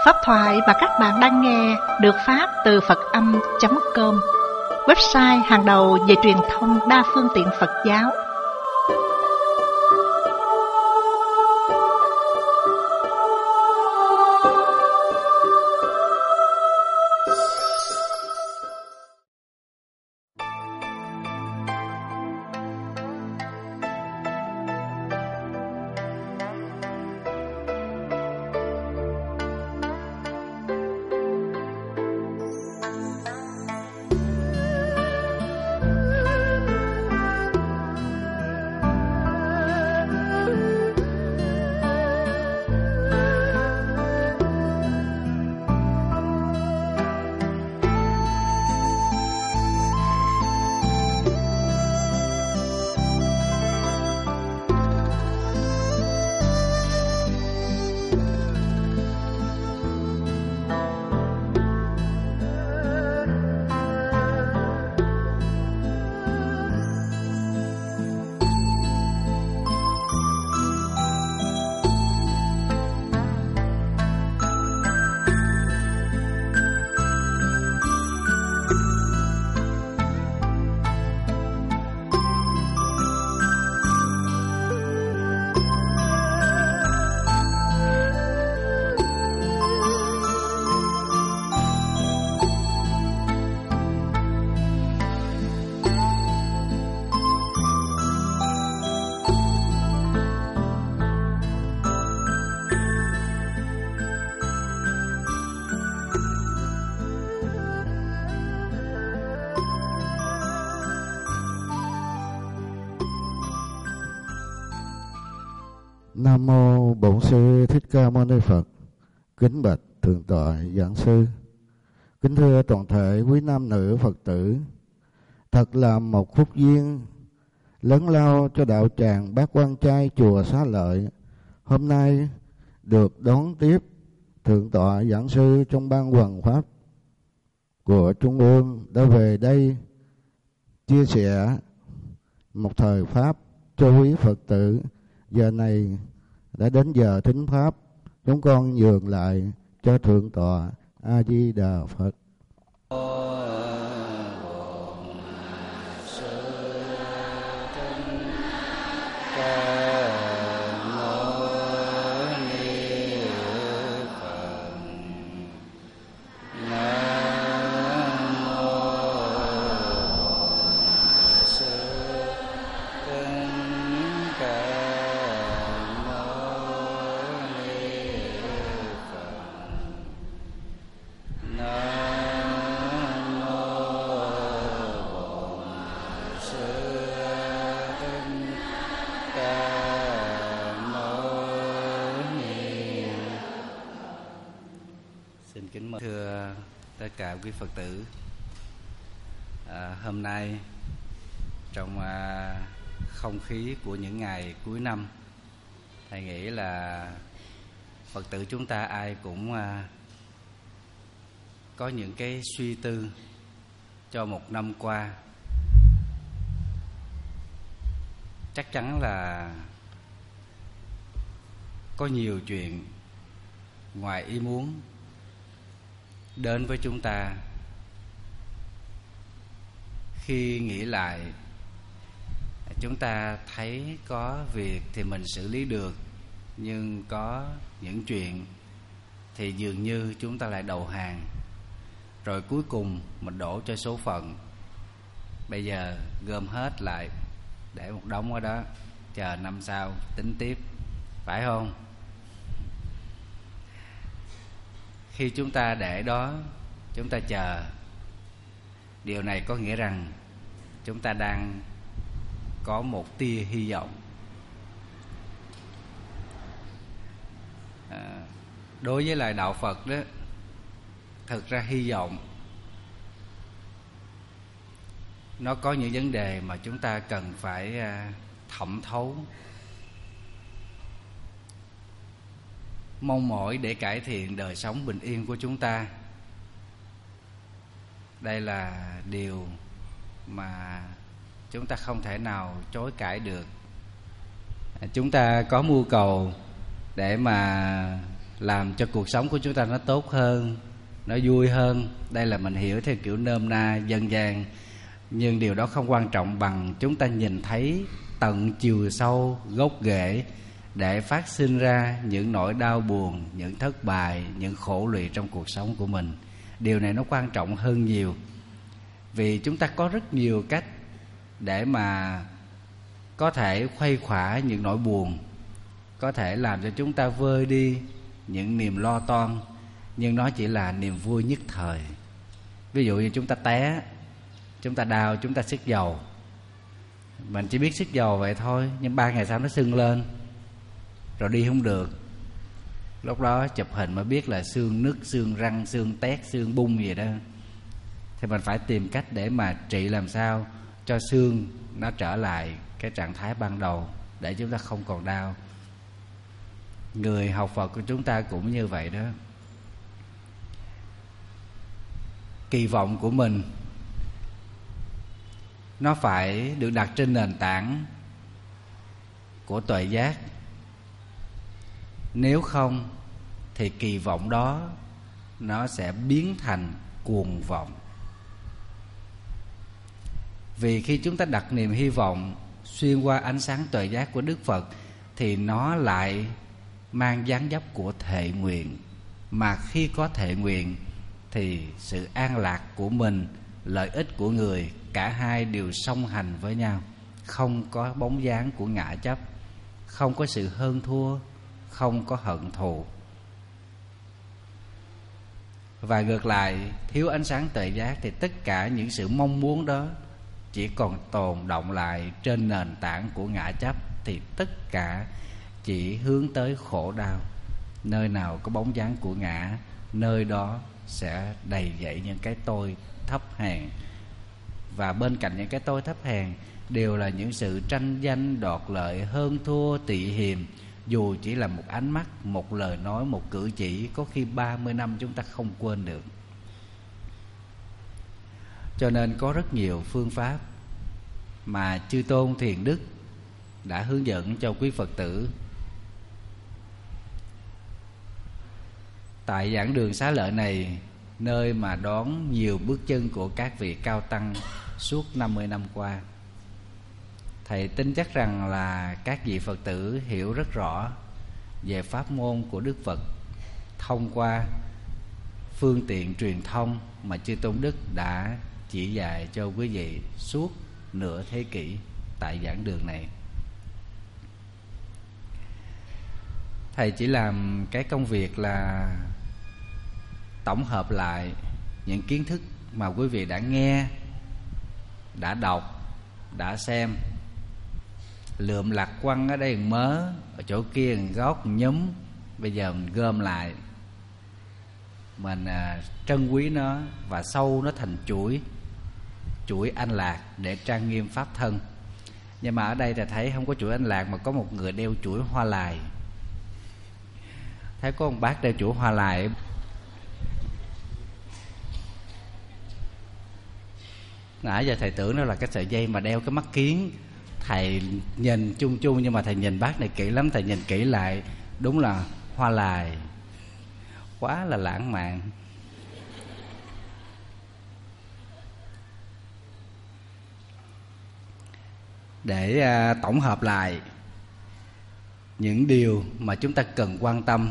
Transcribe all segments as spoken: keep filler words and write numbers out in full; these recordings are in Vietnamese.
Pháp thoại mà các bạn đang nghe được phát từ Phật Âm chấm com, website hàng đầu về truyền thông đa phương tiện Phật giáo. Nam mô Bổn Sư Thích Ca Mâu Ni Phật. Kính bạch thượng tọa giảng sư. Kính thưa toàn thể quý nam nữ Phật tử, thật là một phúc duyên lớn lao cho đạo tràng Bát Quan Trai chùa Xá Lợi hôm nay được đón tiếp thượng tọa giảng sư trong ban hoằng pháp của Trung ương đã về đây chia sẻ một thời pháp cho quý Phật tử. Giờ này đã đến giờ thính pháp, chúng con nhường lại cho thượng tọa. A Di Đà Phật. Thưa tất cả quý Phật tử, à, hôm nay trong à, không khí của những ngày cuối năm, thầy nghĩ là Phật tử chúng ta ai cũng à, có những cái suy tư cho một năm qua. Chắc chắn là có nhiều chuyện ngoài ý muốn đến với chúng ta. Khi nghĩ lại, chúng ta thấy có việc thì mình xử lý được, nhưng có những chuyện thì dường như chúng ta lại đầu hàng, rồi cuối cùng mình đổ cho số phận. Bây giờ gom hết lại để một đống ở đó, chờ năm sau tính tiếp, phải không? Khi chúng ta để đó, chúng ta chờ, điều này có nghĩa rằng chúng ta đang có một tia hy vọng. À, đối với lại đạo Phật đó, thực ra hy vọng nó có những vấn đề mà chúng ta cần phải thẩm thấu, mong mỏi để cải thiện đời sống bình yên của chúng ta. Đây là điều mà chúng ta không thể nào chối cãi được. Chúng ta có mưu cầu để mà làm cho cuộc sống của chúng ta nó tốt hơn, nó vui hơn. Đây là mình hiểu theo kiểu nôm na dân gian. Nhưng điều đó không quan trọng bằng chúng ta nhìn thấy tận chiều sâu, gốc rễ để phát sinh ra những nỗi đau buồn, những thất bại, những khổ lụy trong cuộc sống của mình. Điều này nó quan trọng hơn nhiều. Vì chúng ta có rất nhiều cách để mà có thể khuây khỏa những nỗi buồn, có thể làm cho chúng ta vơi đi những niềm lo toan, nhưng nó chỉ là niềm vui nhất thời. Ví dụ như chúng ta té, chúng ta đau, chúng ta xức dầu. Mình chỉ biết xức dầu vậy thôi, nhưng ba ngày sau nó sưng lên, rồi đi không được. Lúc đó chụp hình mới biết là xương nứt, xương răng, xương tét, xương bung gì đó. Thì mình phải tìm cách để mà trị làm sao cho xương nó trở lại cái trạng thái ban đầu, để chúng ta không còn đau. Người học Phật của chúng ta cũng như vậy đó. Kỳ vọng của mình nó phải được đặt trên nền tảng của tuệ giác. Nếu không thì kỳ vọng đó nó sẽ biến thành cuồng vọng. Vì khi chúng ta đặt niềm hy vọng xuyên qua ánh sáng tuệ giác của Đức Phật thì nó lại mang dáng dấp của thệ nguyện. Mà khi có thệ nguyện thì sự an lạc của mình, lợi ích của người, cả hai đều song hành với nhau. Không có bóng dáng của ngã chấp, không có sự hơn thua, không có hận thù. Và ngược lại, thiếu ánh sáng tuệ giác thì tất cả những sự mong muốn đó chỉ còn tồn động lại trên nền tảng của ngã chấp, thì tất cả chỉ hướng tới khổ đau. Nơi nào có bóng dáng của ngã, nơi đó sẽ đầy dẫy những cái tôi thấp hèn. Và bên cạnh những cái tôi thấp hèn đều là những sự tranh danh, đoạt lợi, hơn thua, tị hiềm. Dù chỉ là một ánh mắt, một lời nói, một cử chỉ, có khi ba mươi năm chúng ta không quên được. Cho nên có rất nhiều phương pháp mà Chư Tôn Thiền Đức đã hướng dẫn cho quý Phật tử. Tại giảng đường Xá Lợi này, nơi mà đón nhiều bước chân của các vị cao tăng suốt năm mươi năm qua, thầy tin chắc rằng là các vị Phật tử hiểu rất rõ về pháp môn của Đức Phật thông qua phương tiện truyền thông mà Chư Tôn Đức đã chỉ dạy cho quý vị suốt nửa thế kỷ tại giảng đường này. Thầy chỉ làm cái công việc là tổng hợp lại những kiến thức mà quý vị đã nghe, đã đọc, đã xem. Lượm lạc quăng ở đây một mớ, ở chỗ kia một góc một nhúm. Bây giờ mình gom lại, mình à, trân quý nó và sâu nó thành chuỗi, chuỗi anh lạc để trang nghiêm pháp thân. Nhưng mà ở đây ta thấy không có chuỗi anh lạc, mà có một người đeo chuỗi hoa lài. Thấy có một bác đeo chuỗi hoa lài. Nãy giờ thầy tưởng nó là cái sợi dây mà đeo cái mắt kiến. Thầy nhìn chung chung, nhưng mà thầy nhìn bác này kỹ lắm. Thầy nhìn kỹ lại, đúng là hoa lài. Quá là lãng mạn. Để à, tổng hợp lại những điều mà chúng ta cần quan tâm,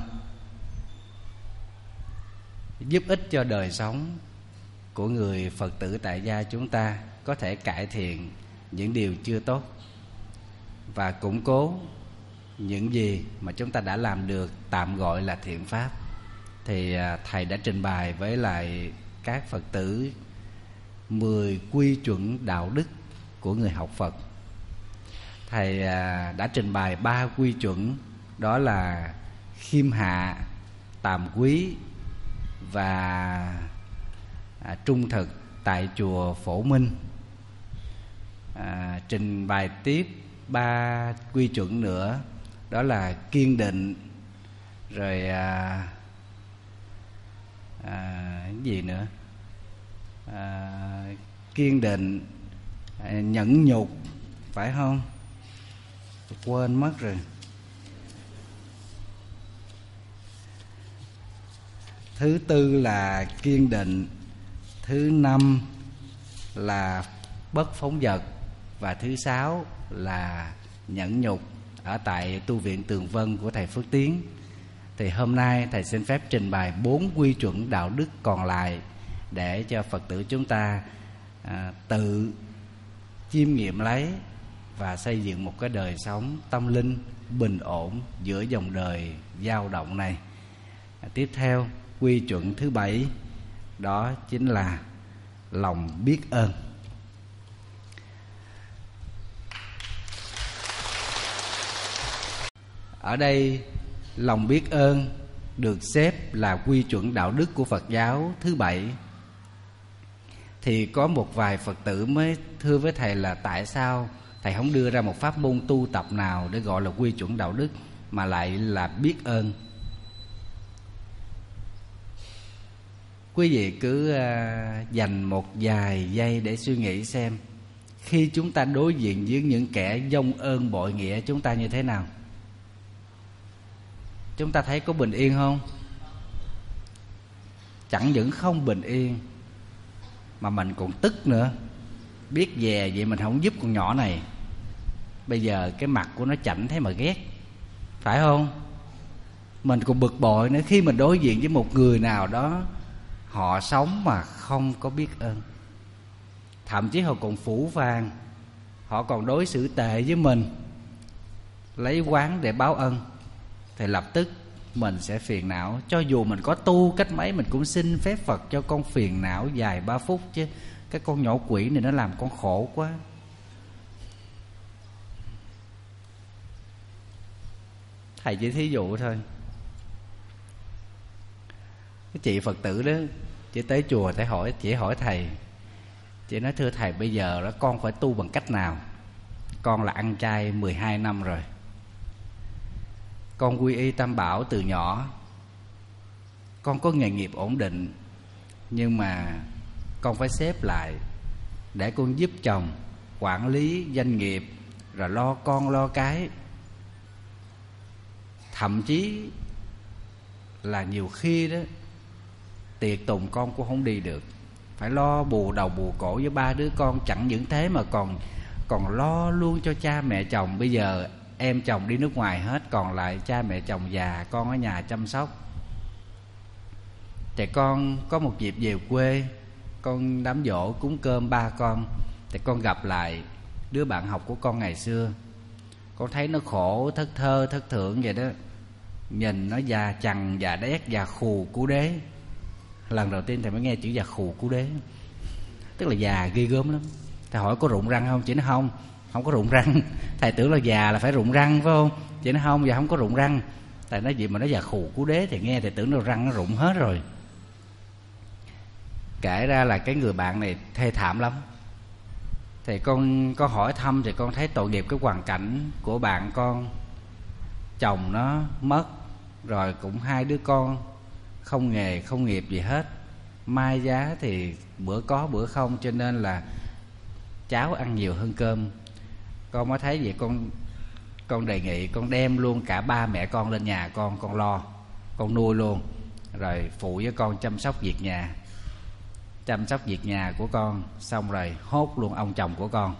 giúp ích cho đời sống của người Phật tử tại gia chúng ta, có thể cải thiện những điều chưa tốt và củng cố những gì mà chúng ta đã làm được, tạm gọi là thiện pháp. Thì thầy đã trình bày với lại các Phật tử mười quy chuẩn đạo đức của người học Phật. Thầy đã trình bày ba quy chuẩn, đó là khiêm hạ, tàm quý và à, trung thực tại chùa Phổ Minh. à, Trình bày tiếp ba quy chuẩn nữa, đó là kiên định, rồi à, à, cái gì nữa à, kiên định, à, nhẫn nhục, phải không? Tôi quên mất rồi. thứ tư là kiên định, thứ năm là bất phóng dật, và thứ sáu là nhẫn nhục ở tại tu viện Tường Vân của thầy Phước Tiến. Thì hôm nay thầy xin phép trình bày bốn quy chuẩn đạo đức còn lại để cho Phật tử chúng ta à, tự chiêm nghiệm lấy và xây dựng một cái đời sống tâm linh bình ổn giữa dòng đời dao động này. à, Tiếp theo, quy chuẩn thứ bảy đó chính là lòng biết ơn. Ở đây lòng biết ơn được xếp là quy chuẩn đạo đức của Phật giáo thứ bảy. Thì có một vài Phật tử mới thưa với thầy là tại sao thầy không đưa ra một pháp môn tu tập nào để gọi là quy chuẩn đạo đức mà lại là biết ơn. Quý vị cứ uh, dành một vài giây để suy nghĩ xem, khi chúng ta đối diện với những kẻ vong ơn bội nghĩa, chúng ta như thế nào? Chúng ta thấy có bình yên không? Chẳng những không bình yên mà mình còn tức nữa. Biết về vậy mình không giúp con nhỏ này, bây giờ cái mặt của nó chảnh thế mà ghét, phải không? Mình còn bực bội nữa khi mình đối diện với một người nào đó họ sống mà không có biết ơn. Thậm chí họ còn phũ phàng, họ còn đối xử tệ với mình, lấy oán để báo ân, thì lập tức mình sẽ phiền não. Cho dù mình có tu cách mấy, mình cũng xin phép Phật cho con phiền não vài ba phút chứ. Cái con nhỏ quỷ này nó làm con khổ quá. Thầy chỉ thí dụ thôi. Cái chị Phật tử đó, chị tới chùa để hỏi, chị hỏi thầy. Chị nói thưa thầy, bây giờ đó con phải tu bằng cách nào? Con là ăn chay mười hai năm rồi, con quy y Tam Bảo từ nhỏ, con có nghề nghiệp ổn định, nhưng mà con phải xếp lại để con giúp chồng quản lý doanh nghiệp, rồi lo con lo cái. Thậm chí là nhiều khi đó tiệc tùng con cũng không đi được, phải lo bù đầu bù cổ với ba đứa con. Chẳng những thế mà còn còn lo luôn cho cha mẹ chồng. Bây giờ em chồng đi nước ngoài hết, còn lại cha mẹ chồng già, con ở nhà chăm sóc. Thì con có một dịp về quê, con đám giỗ cúng cơm ba con, thì con gặp lại đứa bạn học của con ngày xưa. Con thấy nó khổ thất thơ thất thượng vậy đó, nhìn nó già chằn già đét già khù cú đế. Lần đầu tiên thầy mới nghe chữ già khù cú đế, tức là già ghê gớm lắm. Thầy hỏi có rụng răng không? Chị nói không, không có rụng răng. Thầy tưởng là già là phải rụng răng phải không? Chị nói không, giờ không có rụng răng. Thầy nói gì mà nó già khù cú đế, thì nghe thầy tưởng nó răng nó rụng hết rồi. Kể ra là cái người bạn này thê thảm lắm. Thì con có hỏi thăm thì con thấy tội nghiệp cái hoàn cảnh của bạn con. Chồng nó mất rồi, cũng hai đứa con không nghề không nghiệp gì hết. Mai giá thì bữa có bữa không, cho nên là cháo ăn nhiều hơn cơm. Con mới thấy vậy, con con đề nghị con đem luôn cả ba mẹ con lên nhà con, con lo, con nuôi luôn, rồi phụ với con chăm sóc việc nhà. Chăm sóc việc nhà của con xong rồi hốt luôn ông chồng của con.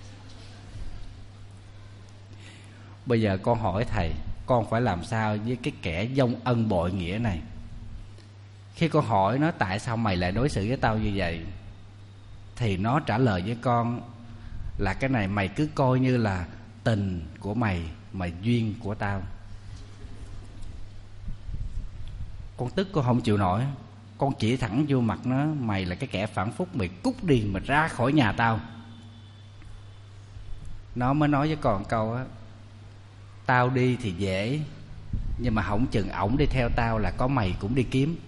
Bây giờ con hỏi thầy, con phải làm sao với cái kẻ vong ân bội nghĩa này? Khi con hỏi nó tại sao mày lại đối xử với tao như vậy, thì nó trả lời với con là cái này mày cứ coi như là tình của mày mà duyên của tao. Con tức, con không chịu nổi. Con chỉ thẳng vô mặt nó, mày là cái kẻ phản phúc, mày cút đi, mày ra khỏi nhà tao. Nó mới nói với con câu á, tao đi thì dễ, nhưng mà hổng chừng ổng đi theo tao là có mày cũng đi kiếm.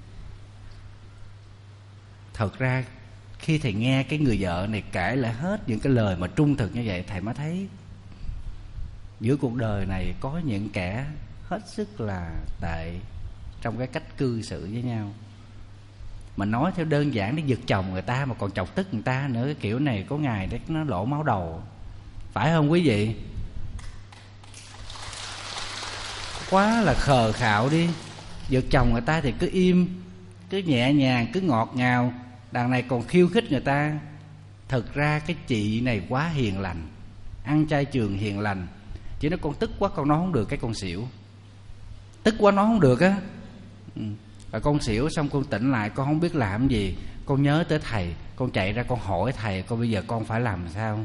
Thật ra khi thầy nghe cái người vợ này kể lại hết những cái lời mà trung thực như vậy, thầy mới thấy giữa cuộc đời này có những kẻ hết sức là tệ trong cái cách cư xử với nhau. Mình nói theo đơn giản để giật chồng người ta mà còn chọc tức người ta nữa, cái kiểu này có ngày đấy nó lỗ máu đầu, phải không quý vị? Quá là khờ khạo đi. Vợ chồng người ta thì cứ im, cứ nhẹ nhàng, cứ ngọt ngào. Đằng này còn khiêu khích người ta. Thực ra cái chị này quá hiền lành, ăn chay trường hiền lành. Chỉ nói con tức quá con nói không được, cái con xỉu. Tức quá nói không được á. ừ. Và con xỉu xong con tỉnh lại, con không biết làm gì. Con nhớ tới thầy, con chạy ra con hỏi thầy, con bây giờ con phải làm sao.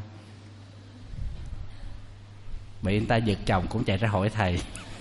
Bị người ta giật chồng cũng chạy ra hỏi thầy.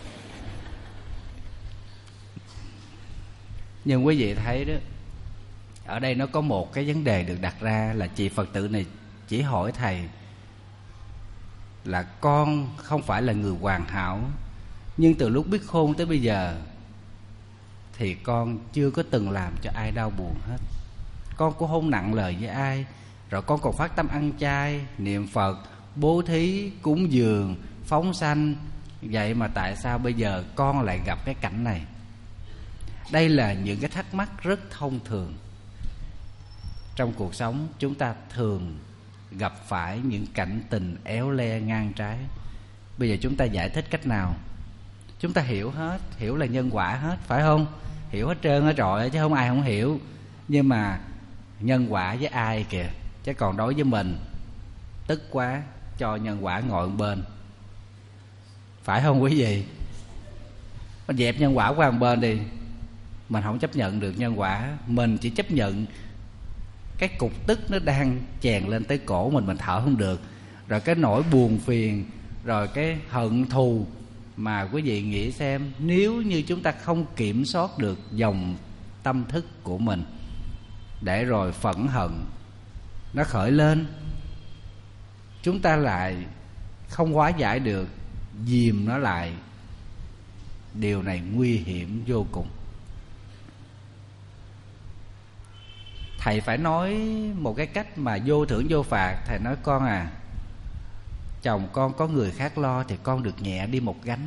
Nhưng quý vị thấy đó, ở đây nó có một cái vấn đề được đặt ra là chị Phật tử này chỉ hỏi thầy là con không phải là người hoàn hảo, nhưng từ lúc biết khôn tới bây giờ thì con chưa có từng làm cho ai đau buồn hết. Con cũng không nặng lời với ai. Rồi con còn phát tâm ăn chay, niệm Phật, bố thí, cúng dường, phóng sanh. Vậy mà tại sao bây giờ con lại gặp cái cảnh này? Đây là những cái thắc mắc rất thông thường. Trong cuộc sống chúng ta thường gặp phải những cảnh tình éo le ngang trái. Bây giờ chúng ta giải thích cách nào? Chúng ta hiểu hết, hiểu là nhân quả hết, phải không? Hiểu hết trơn hết trọi chứ không ai không hiểu. Nhưng mà nhân quả với ai kìa, chứ còn đối với mình, tức quá cho nhân quả ngồi một bên, phải không quý vị? Mình dẹp nhân quả qua một bên đi. Mình không chấp nhận được nhân quả. Mình chỉ chấp nhận cái cục tức nó đang chèn lên tới cổ mình, mình thở không được. Rồi cái nỗi buồn phiền, rồi cái hận thù. Mà quý vị nghĩ xem, nếu như chúng ta không kiểm soát được dòng tâm thức của mình, để rồi phẫn hận nó khởi lên, chúng ta lại không hóa giải được, dìm nó lại. Điều này nguy hiểm vô cùng. Thầy phải nói một cái cách mà vô thưởng vô phạt. Thầy nói con à, chồng con có người khác lo thì con được nhẹ đi một gánh.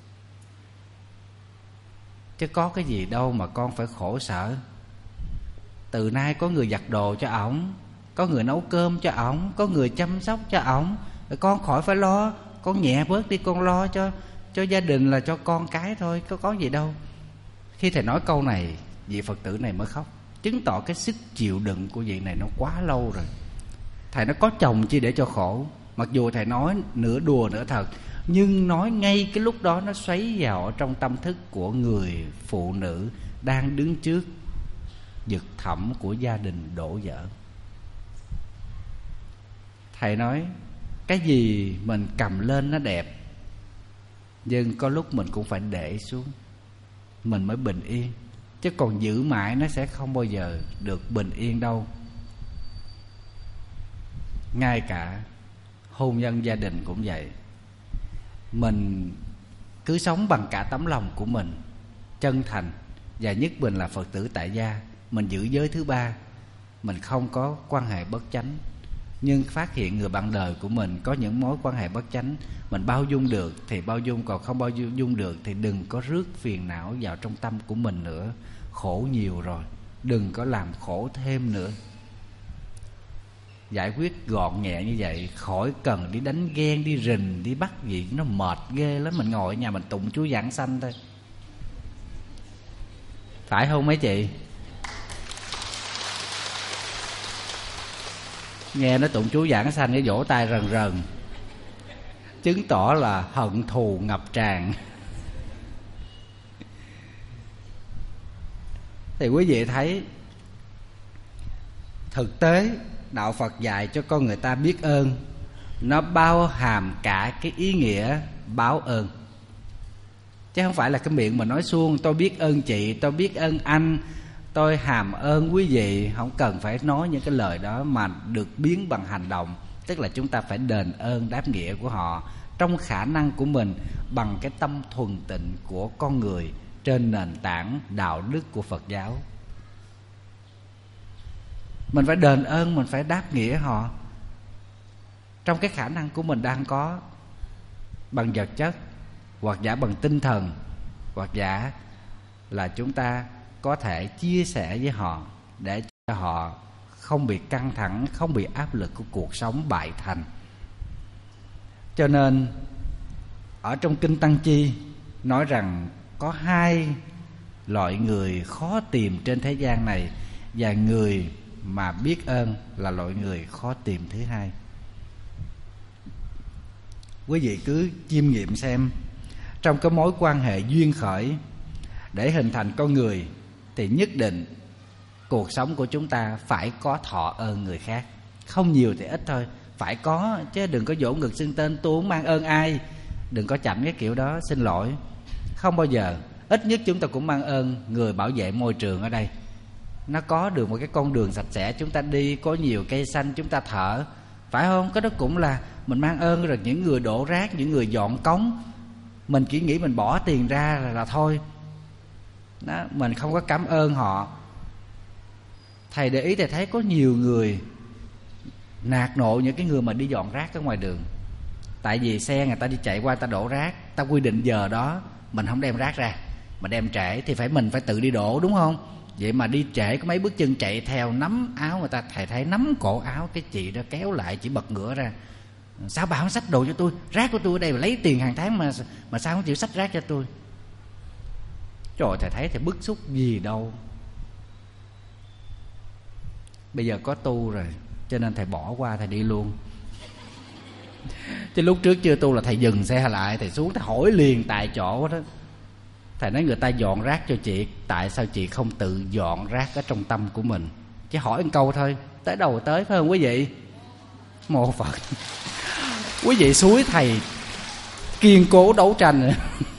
Chứ có cái gì đâu mà con phải khổ sở. Từ nay có người giặt đồ cho ổng, có người nấu cơm cho ổng, có người chăm sóc cho ổng, rồi con khỏi phải lo. Con nhẹ bớt đi, con lo cho cho gia đình là cho con cái thôi, có có gì đâu. Khi thầy nói câu này, vị Phật tử này mới khóc, chứng tỏ cái sức chịu đựng của vị này nó quá lâu rồi. Thầy nó có chồng chi để cho khổ. Mặc dù thầy nói nửa đùa nửa thật, nhưng nói ngay cái lúc đó nó xoáy vào ở trong tâm thức của người phụ nữ đang đứng trước vực thẳm của gia đình đổ vỡ. Thầy nói cái gì mình cầm lên nó đẹp, nhưng có lúc mình cũng phải để xuống, mình mới bình yên. Chứ còn giữ mãi nó sẽ không bao giờ được bình yên đâu. Ngay cả hôn nhân gia đình cũng vậy. Mình cứ sống bằng cả tấm lòng của mình, chân thành. Và nhất mình là Phật tử tại gia, mình giữ giới thứ ba, mình không có quan hệ bất chánh. Nhưng phát hiện người bạn đời của mình có những mối quan hệ bất chánh, mình bao dung được thì bao dung, còn không bao dung được thì đừng có rước phiền não vào trong tâm của mình nữa. Khổ nhiều rồi, đừng có làm khổ thêm nữa. Giải quyết gọn nhẹ như vậy, khỏi cần đi đánh ghen, đi rình, đi bắt gì. Nó mệt ghê lắm. Mình ngồi ở nhà mình tụng chú giảng sanh thôi, phải không mấy chị? Nghe nó tụng chú giảng sanh cái vỗ tay rần rần, chứng tỏ là hận thù ngập tràn. Thì quý vị thấy, thực tế đạo Phật dạy cho con người ta biết ơn, nó bao hàm cả cái ý nghĩa báo ơn. Chứ không phải là cái miệng mà nói suông, tôi biết ơn chị, tôi biết ơn anh, tôi hàm ơn quý vị. Không cần phải nói những cái lời đó, mà được biến bằng hành động. Tức là chúng ta phải đền ơn đáp nghĩa của họ trong khả năng của mình, bằng cái tâm thuần tịnh của con người, trên nền tảng đạo đức của Phật giáo. Mình phải đền ơn, mình phải đáp nghĩa họ trong cái khả năng của mình đang có, bằng vật chất, hoặc giả bằng tinh thần, hoặc giả là chúng ta có thể chia sẻ với họ để cho họ không bị căng thẳng, không bị áp lực của cuộc sống bại thành. Cho nên ở trong Kinh Tăng Chi nói rằng có hai loại người khó tìm trên thế gian này, và người mà biết ơn là loại người khó tìm thứ hai. Quý vị cứ chiêm nghiệm xem, trong cái mối quan hệ duyên khởi để hình thành con người thì nhất định cuộc sống của chúng ta phải có thọ ơn người khác. Không nhiều thì ít thôi, phải có, chứ đừng có vỗ ngực xưng tên tôi không mang ơn ai. Đừng có chảnh cái kiểu đó, xin lỗi. Không bao giờ. Ít nhất chúng ta cũng mang ơn người bảo vệ môi trường ở đây. Nó có được một cái con đường sạch sẽ chúng ta đi, có nhiều cây xanh chúng ta thở, phải không? Cái đó cũng là mình mang ơn. Rồi những người đổ rác, những người dọn cống, mình chỉ nghĩ mình bỏ tiền ra là, là thôi đó, mình không có cảm ơn họ. Thầy để ý thầy thấy có nhiều người nạt nộ những cái người mà đi dọn rác ở ngoài đường. Tại vì xe người ta đi chạy qua, người ta đổ rác, ta quy định giờ đó mình không đem rác ra, mà đem trễ thì phải mình phải tự đi đổ, đúng không? Vậy mà đi trễ có mấy bước chân chạy theo, nắm áo người ta, thầy thấy nắm cổ áo cái chị đó kéo lại, chỉ bật ngửa ra. Sao bà không xách đồ cho tôi? Rác của tôi ở đây mà lấy tiền hàng tháng mà mà sao không chịu xách rác cho tôi? Trời, thầy thấy thầy bức xúc gì đâu. Bây giờ có tu rồi cho nên thầy bỏ qua, thầy đi luôn. Chứ lúc trước chưa tu là thầy dừng xe lại, thầy xuống thầy hỏi liền tại chỗ đó. Thầy nói người ta dọn rác cho chị, tại sao chị không tự dọn rác ở trong tâm của mình? Chỉ hỏi một câu thôi, tới đầu tới, phải không quý vị? Mô Phật. Quý vị suối thầy kiên cố đấu tranh.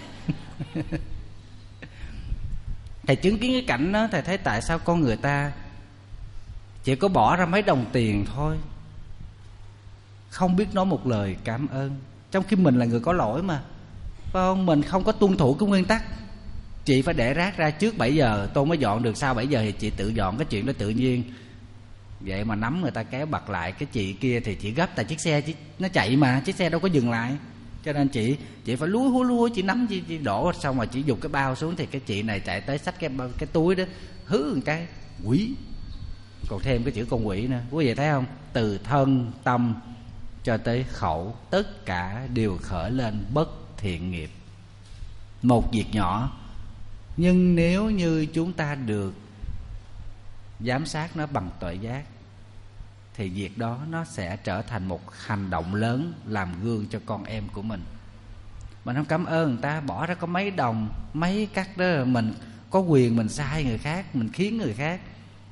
Thầy chứng kiến cái cảnh đó, thầy thấy tại sao con người ta chỉ có bỏ ra mấy đồng tiền thôi, không biết nói một lời cảm ơn. Trong khi mình là người có lỗi mà, phải không? Mình không có tuân thủ cái nguyên tắc chị phải để rác ra trước bảy giờ tôi mới dọn được, sau bảy giờ thì chị tự dọn, cái chuyện đó tự nhiên. Vậy mà nắm người ta kéo bật lại. Cái chị kia thì chị gấp, tại chiếc xe nó chạy mà, chiếc xe đâu có dừng lại, cho nên chị chị phải lúi húi lúi, chị nắm chị, chị đổ xong rồi chị giục cái bao xuống, thì cái chị này chạy tới xách cái cái túi đó, hứ một cái quỷ, còn thêm cái chữ con quỷ nữa. Quý vị thấy không? Từ thân tâm cho tới khẩu, tất cả đều khởi lên bất thiện nghiệp. Một việc nhỏ, nhưng nếu như chúng ta được giám sát nó bằng tuệ giác thì việc đó nó sẽ trở thành một hành động lớn, làm gương cho con em của mình. Mình không cảm ơn người ta, bỏ ra có mấy đồng, mấy cắt đó, mình có quyền mình sai người khác, mình khiến người khác.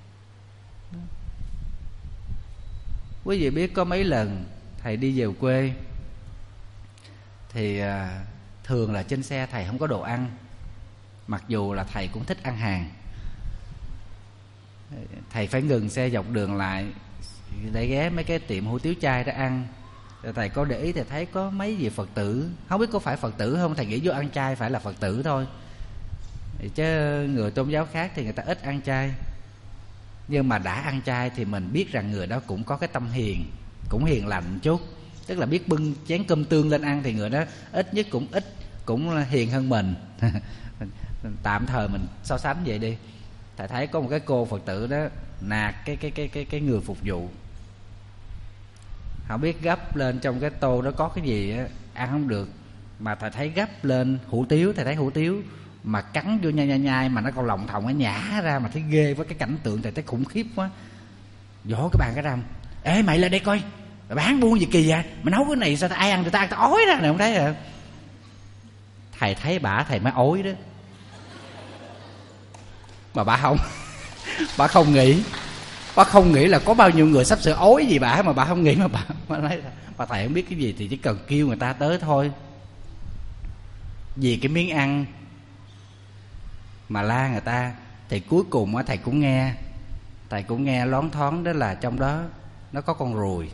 Quý vị biết có mấy lần thầy đi về quê thì à, thường là trên xe thầy không có đồ ăn, mặc dù là thầy cũng thích ăn hàng. Thầy phải ngừng xe dọc đường lại để ghé mấy cái tiệm hủ tiếu chay đó ăn. Rồi thầy có để ý, thầy thấy có mấy vị Phật tử, không biết có phải Phật tử không, thầy nghĩ vô ăn chay phải là Phật tử thôi, chứ người tôn giáo khác thì người ta ít ăn chay. Nhưng mà đã ăn chay thì mình biết rằng người đó cũng có cái tâm hiền, cũng hiền lành một chút, tức là biết bưng chén cơm tương lên ăn, thì người đó ít nhất cũng ít cũng hiền hơn mình. Tạm thời mình so sánh vậy đi. Thầy thấy có một cái cô Phật tử đó nạt cái cái cái cái cái người phục vụ, không biết gấp lên trong cái tô đó có cái gì á, ăn không được, mà thầy thấy gấp lên hủ tiếu, thầy thấy hủ tiếu mà cắn vô nhai nhai nhai mà nó còn lòng thòng, nó nhả ra, mà thấy ghê với cái cảnh tượng, thầy thấy khủng khiếp quá. Vỗ cái bàn cái răm: ê mày lên đây coi, mày bán buôn gì kỳ vậy, mày nấu cái này sao ai ăn, người ta ăn tao ói ra này, không thấy hả? Thầy thấy bả thầy mới ói đó, mà bà không bà không nghĩ bà không nghĩ là có bao nhiêu người sắp sửa ói gì bà, mà bà không nghĩ, mà bà bà nói bà thầy không biết cái gì thì chỉ cần kêu người ta tới thôi. Vì cái miếng ăn mà la người ta thì cuối cùng á thầy cũng nghe thầy cũng nghe loáng thoáng đó là trong đó nó có con ruồi.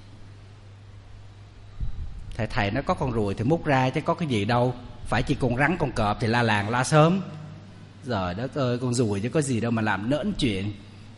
Thầy thầy nó có con ruồi thì múc ra chứ có cái gì đâu, phải chỉ con rắn con cọp thì la làng la sớm. Trời đất ơi, con ruồi chứ có gì đâu mà làm nỡn chuyện.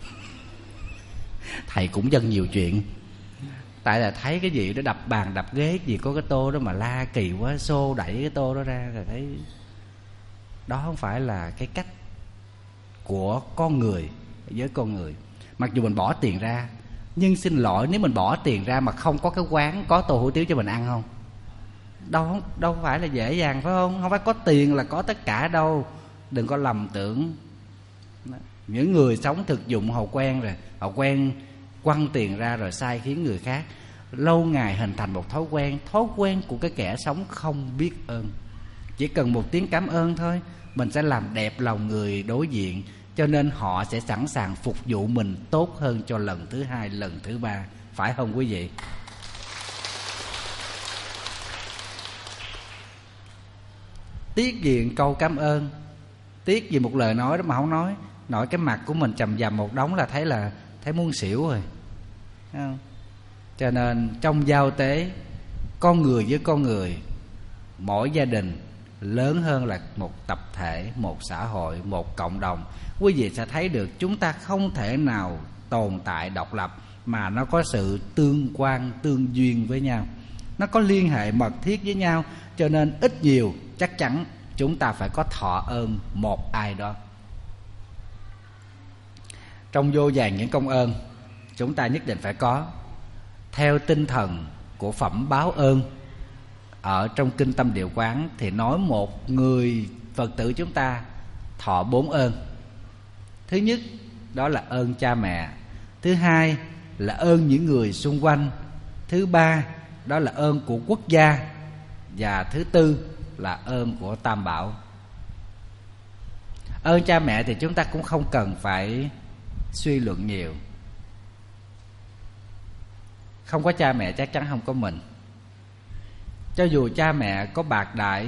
Thầy cũng dâng nhiều chuyện, tại là thấy cái gì đó đập bàn đập ghế gì, có cái tô đó mà la kỳ quá, xô đẩy cái tô đó ra, rồi thấy đó không phải là cái cách của con người với con người. Mặc dù mình bỏ tiền ra, nhưng xin lỗi, nếu mình bỏ tiền ra mà không có cái quán có tô hủ tiếu cho mình ăn không, đâu đâu phải là dễ dàng, phải không? Không phải có tiền là có tất cả đâu. Đừng có lầm tưởng. Những người sống thực dụng họ quen rồi, họ quen quăng tiền ra rồi sai khiến người khác, lâu ngày hình thành một thói quen. Thói quen của cái kẻ sống không biết ơn. Chỉ cần một tiếng cảm ơn thôi, mình sẽ làm đẹp lòng người đối diện, cho nên họ sẽ sẵn sàng phục vụ mình tốt hơn cho lần thứ hai, lần thứ ba. Phải không quý vị? Tiếc gì câu cảm ơn, tiếc gì một lời nói đó mà không nói. Nội cái mặt của mình chầm chầm một đống là thấy là thấy muốn xỉu rồi. Thấy không? Cho nên trong giao tế, con người với con người, mỗi gia đình lớn hơn là một tập thể, một xã hội, một cộng đồng. Quý vị sẽ thấy được chúng ta không thể nào tồn tại độc lập, mà nó có sự tương quan, tương duyên với nhau, nó có liên hệ mật thiết với nhau. Cho nên ít nhiều chắc chắn chúng ta phải có thọ ơn một ai đó. Trong vô vàn những công ơn chúng ta nhất định phải có, theo tinh thần của phẩm báo ơn. Ở trong Kinh Tâm Địa Quán thì nói một người Phật tử chúng ta thọ bốn ơn. Thứ nhất đó là ơn cha mẹ. Thứ hai là ơn những người xung quanh. Thứ ba đó là ơn của quốc gia. Và thứ tư là ơn của Tam Bảo. Ơn cha mẹ thì chúng ta cũng không cần phải suy luận nhiều. Không có cha mẹ chắc chắn không có mình. Cho dù cha mẹ có bạc đãi,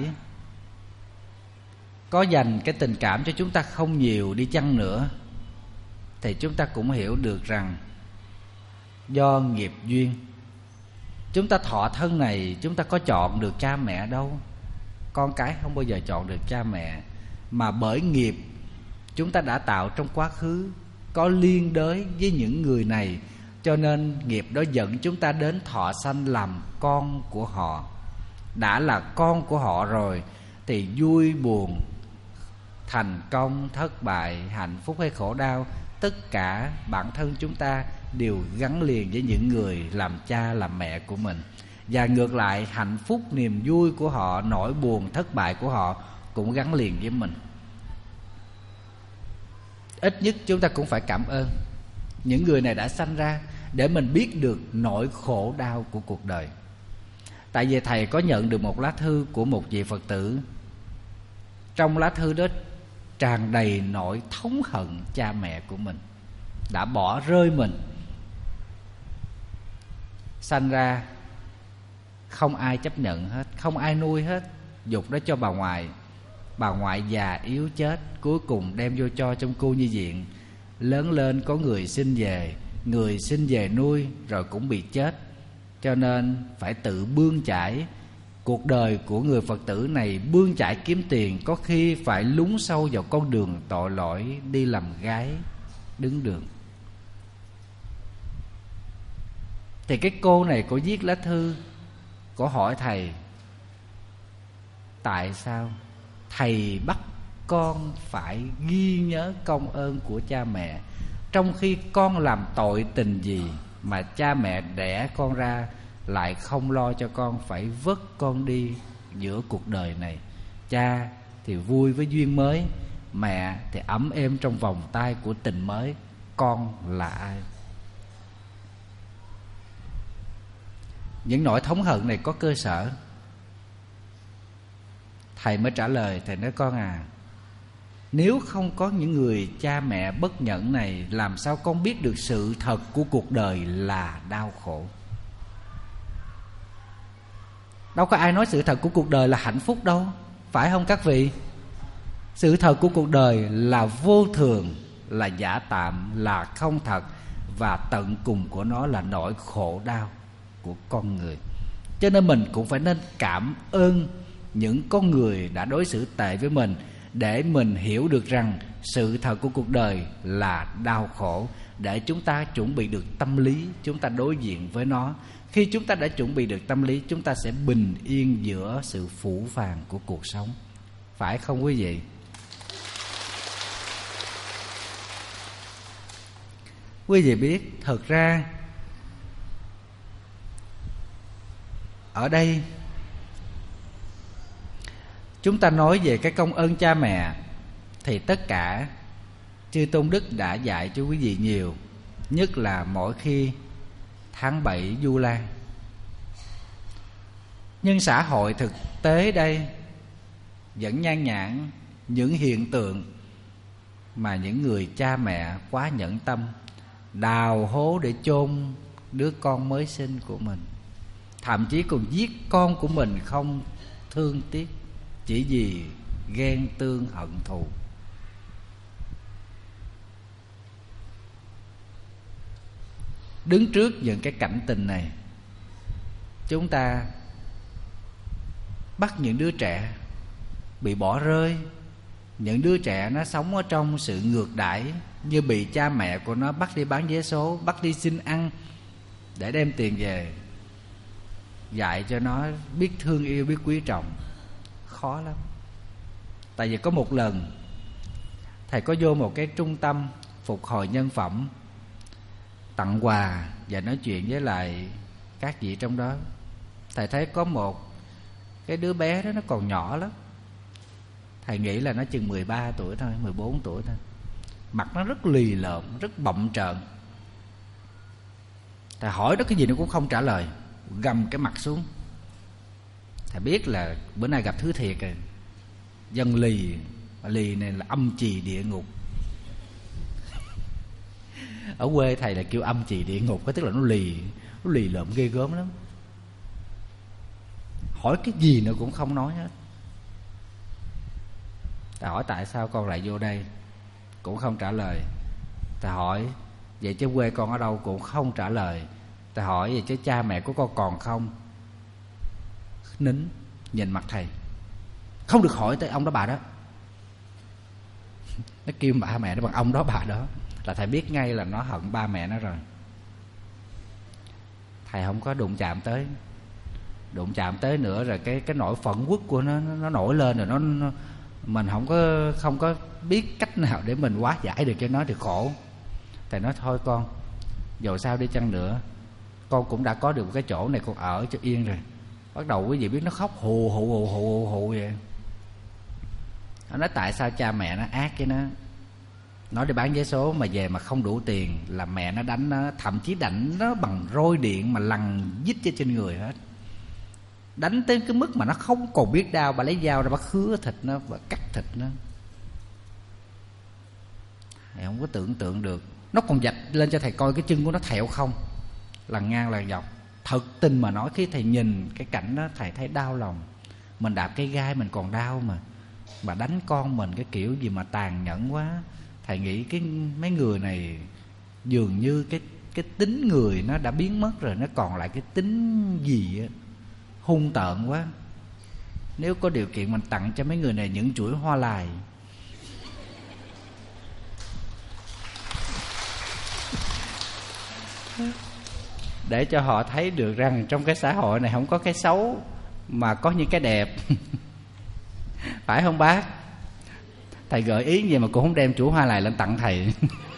có dành cái tình cảm cho chúng ta không nhiều đi chăng nữa, thì chúng ta cũng hiểu được rằng do nghiệp duyên. Chúng ta thọ thân này, chúng ta có chọn được cha mẹ đâu. Con cái không bao giờ chọn được cha mẹ, mà bởi nghiệp chúng ta đã tạo trong quá khứ, có liên đới với những người này, cho nên nghiệp đó dẫn chúng ta đến thọ sanh làm con của họ. Đã là con của họ rồi thì vui buồn, thành công, thất bại, hạnh phúc hay khổ đau, tất cả bản thân chúng ta đều gắn liền với những người làm cha làm mẹ của mình. Và ngược lại, hạnh phúc, niềm vui của họ, nỗi buồn, thất bại của họ cũng gắn liền với mình. Ít nhất chúng ta cũng phải cảm ơn những người này đã sanh ra, để mình biết được nỗi khổ đau của cuộc đời. Tại vì thầy có nhận được một lá thư của một vị Phật tử. Trong lá thư đó tràn đầy nỗi thống hận cha mẹ của mình đã bỏ rơi mình. Sanh ra không ai chấp nhận hết, không ai nuôi hết, giục nó cho bà ngoại. Bà ngoại già yếu chết, cuối cùng đem vô cho trong cô nhi viện. Lớn lên có người xin về, người xin về nuôi rồi cũng bị chết. Cho nên phải tự bươn chải. Cuộc đời của người Phật tử này bươn chải kiếm tiền, có khi phải lún sâu vào con đường tội lỗi, đi làm gái đứng đường. Thì cái cô này có viết lá thư, có hỏi thầy tại sao thầy bắt con phải ghi nhớ công ơn của cha mẹ, trong khi con làm tội tình gì mà cha mẹ đẻ con ra lại không lo cho con, phải vớt con đi giữa cuộc đời này. Cha thì vui với duyên mới, mẹ thì ấm êm trong vòng tay của tình mới. Con là ai? Những nỗi thống hận này có cơ sở. Thầy mới trả lời, thầy nói con à, nếu không có những người cha mẹ bất nhẫn này, làm sao con biết được sự thật của cuộc đời là đau khổ? Đâu có ai nói sự thật của cuộc đời là hạnh phúc đâu, phải không các vị? Sự thật của cuộc đời là vô thường, là giả tạm, là không thật, và tận cùng của nó là nỗi khổ đau của con người. Cho nên mình cũng phải nên cảm ơn những con người đã đối xử tệ với mình, để mình hiểu được rằng sự thật của cuộc đời là đau khổ, để chúng ta chuẩn bị được tâm lý, chúng ta đối diện với nó. Khi chúng ta đã chuẩn bị được tâm lý, chúng ta sẽ bình yên giữa sự phũ phàng của cuộc sống. Phải không quý vị? Quý vị biết, thật ra ở đây chúng ta nói về cái công ơn cha mẹ, thì tất cả chư tôn đức đã dạy cho quý vị nhiều, nhất là mỗi khi tháng bảy Vu Lan. Nhưng xã hội thực tế đây vẫn nhan nhản những hiện tượng mà những người cha mẹ quá nhẫn tâm, đào hố để chôn đứa con mới sinh của mình, thậm chí còn giết con của mình không thương tiếc, chỉ vì ghen tương hận thù. Đứng trước những cái cảnh tình này, chúng ta bắt những đứa trẻ bị bỏ rơi, những đứa trẻ nó sống ở trong sự ngược đãi, như bị cha mẹ của nó bắt đi bán vé số, bắt đi xin ăn để đem tiền về, dạy cho nó biết thương yêu, biết quý trọng. Khó lắm. Tại vì có một lần thầy có vô một cái trung tâm phục hồi nhân phẩm, tặng quà và nói chuyện với lại các vị trong đó. Thầy thấy có một cái đứa bé đó, nó còn nhỏ lắm. Thầy nghĩ là nó chừng mười ba tuổi thôi, mười bốn tuổi thôi. Mặt nó rất lì lợm, rất bậm trợn. Thầy hỏi nó cái gì nó cũng không trả lời, gầm cái mặt xuống. Thầy biết là bữa nay gặp thứ thiệt rồi. Dân lì, lì này là âm trì địa ngục. Ở quê thầy là kêu âm trì địa ngục, tức là nó lì, nó lì lợm ghê gớm lắm. Hỏi cái gì nó cũng không nói hết. Thầy hỏi tại sao con lại vô đây, cũng không trả lời. Thầy hỏi vậy chứ quê con ở đâu, cũng không trả lời. Thầy hỏi vậy chứ cha mẹ của con còn không, nín nhìn mặt thầy, không được hỏi tới ông đó bà đó. Nó kêu ba mẹ nó bằng ông đó bà đó, là thầy biết ngay là nó hận ba mẹ nó rồi. Thầy không có đụng chạm tới. Đụng chạm tới nữa rồi cái cái nỗi phẫn uất của nó nó nổi lên rồi, nó, nó mình không có không có biết cách nào để mình hóa giải được cho nó thì khổ. Thầy nói thôi con, dầu sao đi chăng nữa, con cũng đã có được cái chỗ này con ở cho yên rồi. Bắt đầu quý vị biết nó khóc hù hù hù hù hù vậy. Nó nói tại sao cha mẹ nó ác với nó. Nó đi bán vé số mà về mà không đủ tiền là mẹ nó đánh nó, thậm chí đánh nó bằng roi điện mà lằn dít cho trên người hết. Đánh tới cái mức mà nó không còn biết đau, bà lấy dao ra bà khứa thịt nó và cắt thịt nó. Thầy không có tưởng tượng được. Nó còn vạch lên cho thầy coi cái chân của nó thẹo không, lằn ngang lằn dọc. Thật tình mà nói, khi thầy nhìn cái cảnh đó thầy thấy đau lòng. Mình đạp cây gai mình còn đau mà bà đánh con mình cái kiểu gì mà tàn nhẫn quá. Thầy nghĩ cái mấy người này dường như cái cái tính người nó đã biến mất rồi, nó còn lại cái tính gì á, hung tợn quá. Nếu có điều kiện mình tặng cho mấy người này những chuỗi hoa lài. Để cho họ thấy được rằng trong cái xã hội này không có cái xấu mà có những cái đẹp. Phải không bác? Thầy gợi ý gì mà cũng không đem chuỗi hoa lài lên tặng thầy.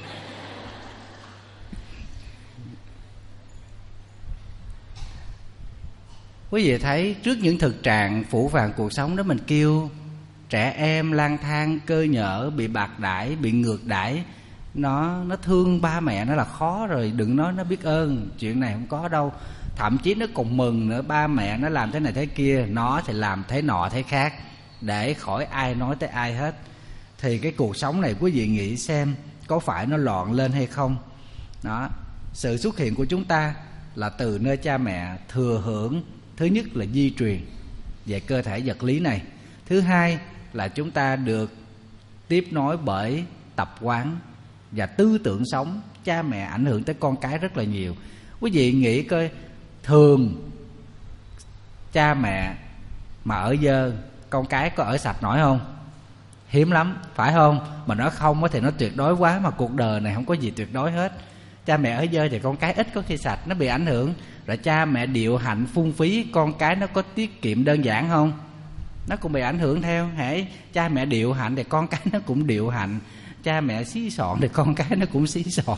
Quý vị thấy trước những thực trạng phủ phàng cuộc sống đó, mình kêu trẻ em lang thang cơ nhở, bị bạc đãi, bị ngược đãi, nó nó thương ba mẹ nó là khó rồi, đừng nói nó biết ơn. Chuyện này không có đâu. Thậm chí nó còn mừng nữa, ba mẹ nó làm thế này thế kia, nó thì làm thế nọ thế khác, để khỏi ai nói tới ai hết. Thì cái cuộc sống này quý vị nghĩ xem có phải nó loạn lên hay không? Đó, sự xuất hiện của chúng ta là từ nơi cha mẹ thừa hưởng. Thứ nhất là di truyền về cơ thể vật lý này. Thứ hai là chúng ta được tiếp nối bởi tập quán và tư tưởng sống. Cha mẹ ảnh hưởng tới con cái rất là nhiều. Quý vị nghĩ coi, thường cha mẹ mà ở dơ, con cái có ở sạch nổi không? Hiếm lắm, phải không? Mà nói không thì nó tuyệt đối quá. Mà cuộc đời này không có gì tuyệt đối hết. Cha mẹ ở dơ thì con cái ít có khi sạch, nó bị ảnh hưởng. Rồi cha mẹ điệu hạnh phung phí, con cái nó có tiết kiệm đơn giản không? Nó cũng bị ảnh hưởng theo. Hễ cha mẹ điệu hạnh thì con cái nó cũng điệu hạnh. Cha mẹ xí xọn thì con cái nó cũng xí xọn.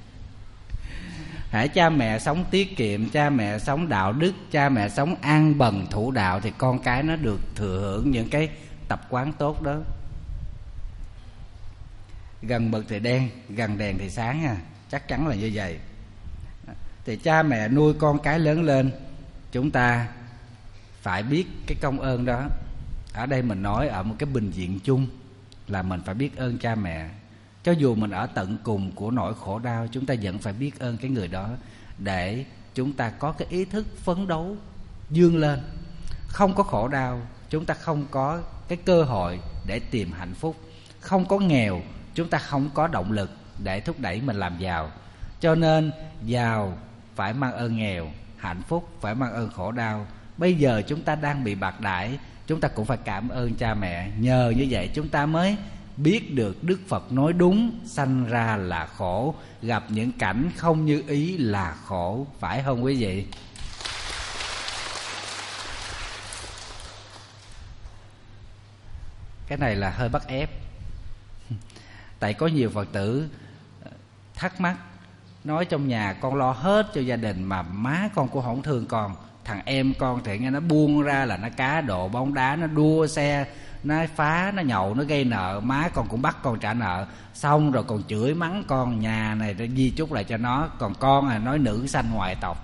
Hễ cha mẹ sống tiết kiệm, cha mẹ sống đạo đức, cha mẹ sống an bần thủ đạo thì con cái nó được thừa hưởng những cái tập quán tốt đó. gần mực thì đen, gần đèn thì sáng à, chắc chắn là như vậy. Thì cha mẹ nuôi con cái lớn lên, chúng ta phải biết cái công ơn đó. Ở đây mình nói ở một cái bình diện chung là mình phải biết ơn cha mẹ. Cho dù mình ở tận cùng của nỗi khổ đau, chúng ta vẫn phải biết ơn cái người đó, để chúng ta có cái ý thức phấn đấu vươn lên. Không có khổ đau, chúng ta không có cái cơ hội để tìm hạnh phúc. Không có nghèo, chúng ta không có động lực để thúc đẩy mình làm giàu. Cho nên giàu phải mang ơn nghèo, hạnh phúc phải mang ơn khổ đau. Bây giờ chúng ta đang bị bạc đãi, chúng ta cũng phải cảm ơn cha mẹ. Nhờ như vậy chúng ta mới biết được Đức Phật nói đúng, sanh ra là khổ, gặp những cảnh không như ý là khổ. Phải không quý vị? Cái này là hơi bắt ép. Tại có nhiều Phật tử thắc mắc, nói trong nhà con lo hết cho gia đình mà má con cũng không thương con. Thằng em con thì nghe nó buông ra là nó cá độ bóng đá, nó đua xe, nó phá, nó nhậu, nó gây nợ. Má con cũng bắt con trả nợ, xong rồi còn chửi mắng con, nhà này nó di chúc lại cho nó. Còn con à, nói nữ sanh ngoại tộc.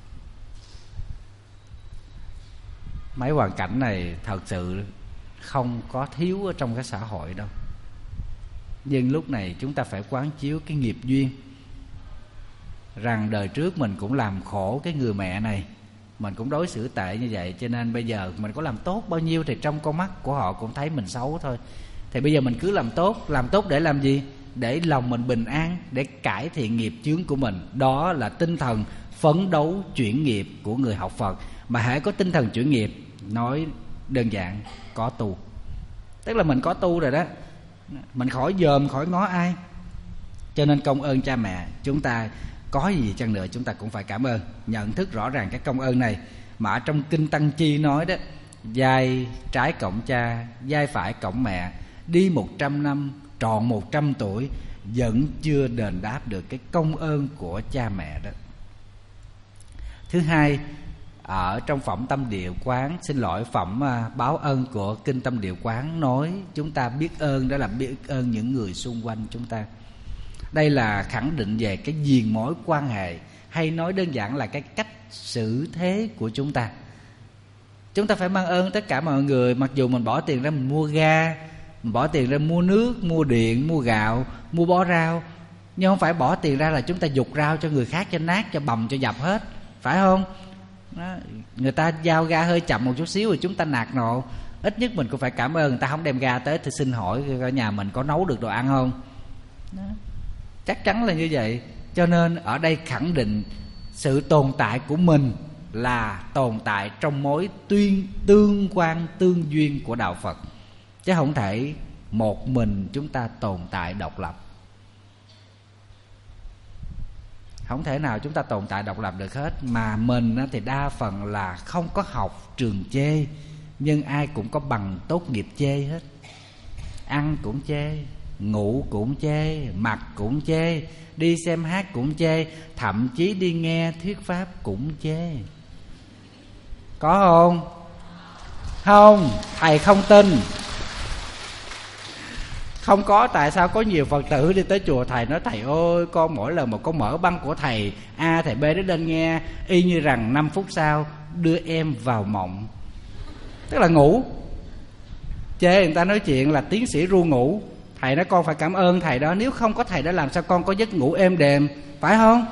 Mấy hoàn cảnh này thật sự không có thiếu ở trong cái xã hội đâu. Nhưng lúc này chúng ta phải quán chiếu cái nghiệp duyên, rằng đời trước mình cũng làm khổ cái người mẹ này, mình cũng đối xử tệ như vậy, cho nên bây giờ mình có làm tốt bao nhiêu thì trong con mắt của họ cũng thấy mình xấu thôi. Thì bây giờ mình cứ làm tốt. Làm tốt để làm gì? Để lòng mình bình an, để cải thiện nghiệp chướng của mình. Đó là tinh thần phấn đấu chuyển nghiệp của người học Phật. Mà hễ có tinh thần chuyển nghiệp, nói đơn giản, có tu. Tức là mình có tu rồi đó, mình khỏi dòm, khỏi ngó ai. Cho nên công ơn cha mẹ, chúng ta có gì chăng nữa chúng ta cũng phải cảm ơn. Nhận thức rõ ràng cái công ơn này. Mà ở trong Kinh Tăng Chi nói đó, vai trái cổng cha, vai phải cổng mẹ, đi một trăm năm, tròn một trăm tuổi, vẫn chưa đền đáp được cái công ơn của cha mẹ đó. Thứ hai, ở trong phẩm Tâm Địa Quán, xin lỗi, phẩm uh, báo ân của Kinh Tâm Địa Quán nói chúng ta biết ơn, đó là biết ơn những người xung quanh chúng ta. Đây là khẳng định về cái viền mối quan hệ, hay nói đơn giản là cái cách xử thế của chúng ta. Chúng ta phải mang ơn tất cả mọi người. Mặc dù mình bỏ tiền ra mình mua ga, mình bỏ tiền ra mua nước, mua điện, mua gạo, mua bó rau, nhưng không phải bỏ tiền ra là chúng ta giục rau cho người khác cho nát, cho bầm, cho dập hết. Phải không? Đó. Người ta giao ga hơi chậm một chút xíu rồi chúng ta nạt nộ, ít nhất mình cũng phải cảm ơn. Người ta không đem ga tới thì xin hỏi ở nhà mình có nấu được đồ ăn không? Đó. Chắc chắn là như vậy. Cho nên ở đây khẳng định sự tồn tại của mình là tồn tại trong mối tuyên tương quan tương duyên của đạo Phật, chứ không thể một mình chúng ta tồn tại độc lập. Không thể nào chúng ta tồn tại độc lập được hết. Mà mình thì đa phần là không có học trường chê, nhưng ai cũng có bằng tốt nghiệp chê hết. Ăn cũng chê, ngủ cũng chê, mặc cũng chê, đi xem hát cũng chê, thậm chí đi nghe thuyết pháp cũng chê. Có không? Không, thầy không tin. Không có. Tại sao có nhiều Phật tử đi tới chùa thầy nói thầy ơi, con mỗi lần mà con mở băng của thầy A thầy B đến lên nghe, y như rằng năm phút sau đưa em vào mộng. Tức là ngủ. Chê người ta nói chuyện là tiến sĩ ru ngủ. Thầy nói con phải cảm ơn thầy đó, nếu không có thầy đó làm sao con có giấc ngủ êm đềm. Phải không?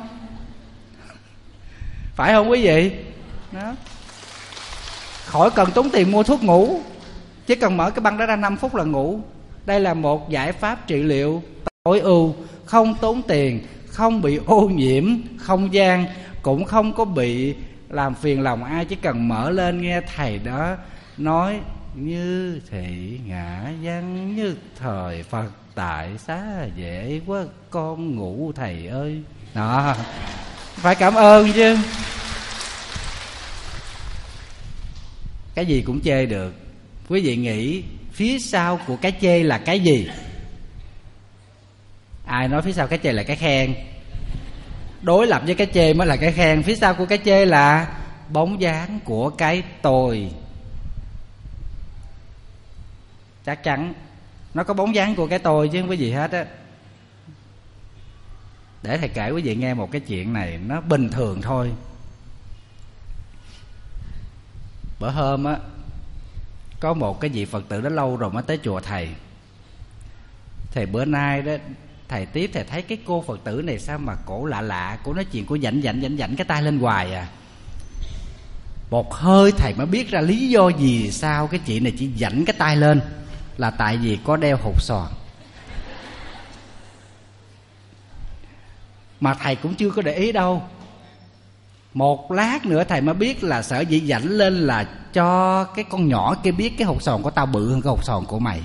Phải không quý vị? Đó. Khỏi cần tốn tiền mua thuốc ngủ, chỉ cần mở cái băng đó ra năm phút là ngủ. Đây là một giải pháp trị liệu tối ưu, không tốn tiền, không bị ô nhiễm không gian, cũng không có bị làm phiền lòng ai. Chỉ cần mở lên nghe thầy đó nói như thị ngã văn như thời Phật tại xá dễ quá con ngủ thầy ơi. Đó, phải cảm ơn chứ. Cái gì cũng chê được. Quý vị nghĩ phía sau của cái chê là cái gì? Ai nói phía sau cái chê là cái khen? Đối lập với cái chê mới là cái khen. Phía sau của cái chê là bóng dáng của cái tôi. Chắc chắn nó có bóng dáng của cái tôi chứ không có gì hết á. Để thầy kể quý vị nghe một cái chuyện này, nó bình thường thôi. Bữa hôm á, có một cái vị Phật tử đó lâu rồi mới tới chùa thầy. Thì bữa nay đó thầy tiếp, thầy thấy cái cô Phật tử này sao mà cổ lạ lạ. Cổ nói chuyện, cổ dảnh dảnh dảnh dảnh cái tay lên hoài à. Một hơi thầy mới biết ra lý do gì sao cái chị này chỉ dảnh cái tay lên, là tại vì có đeo hột xoàn. Mà thầy cũng chưa có để ý đâu. Một lát nữa thầy mới biết là sợ dĩ dảnh lên là cho cái con nhỏ kia biết cái hột xoàn của tao bự hơn cái hột xoàn của mày.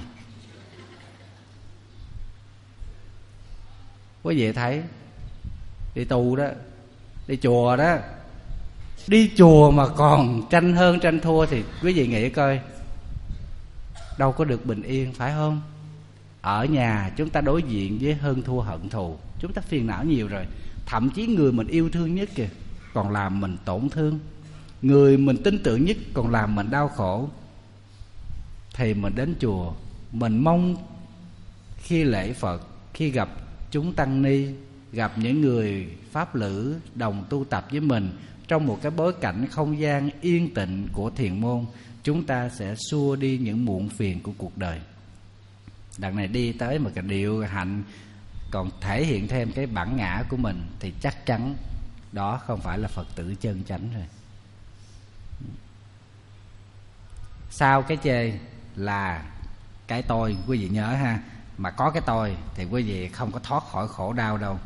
Quý vị thấy, đi tu đó, đi chùa đó, đi chùa mà còn tranh hơn tranh thua thì quý vị nghĩ coi, đâu có được bình yên, phải không? Ở nhà chúng ta đối diện với hơn thua hận thù, chúng ta phiền não nhiều rồi. Thậm chí người mình yêu thương nhất kìa còn làm mình tổn thương, người mình tin tưởng nhất còn làm mình đau khổ. Thì mình đến chùa, mình mong khi lễ Phật, khi gặp chúng tăng ni, gặp những người pháp lữ đồng tu tập với mình trong một cái bối cảnh không gian yên tịnh của thiền môn, chúng ta sẽ xua đi những muộn phiền của cuộc đời. Đằng này đi tới một cái điệu hạnh còn thể hiện thêm cái bản ngã của mình thì chắc chắn đó không phải là Phật tử chân chánh rồi. Sau cái chê là cái tôi, quý vị nhớ ha. Mà có cái tôi thì quý vị không có thoát khỏi khổ đau đâu.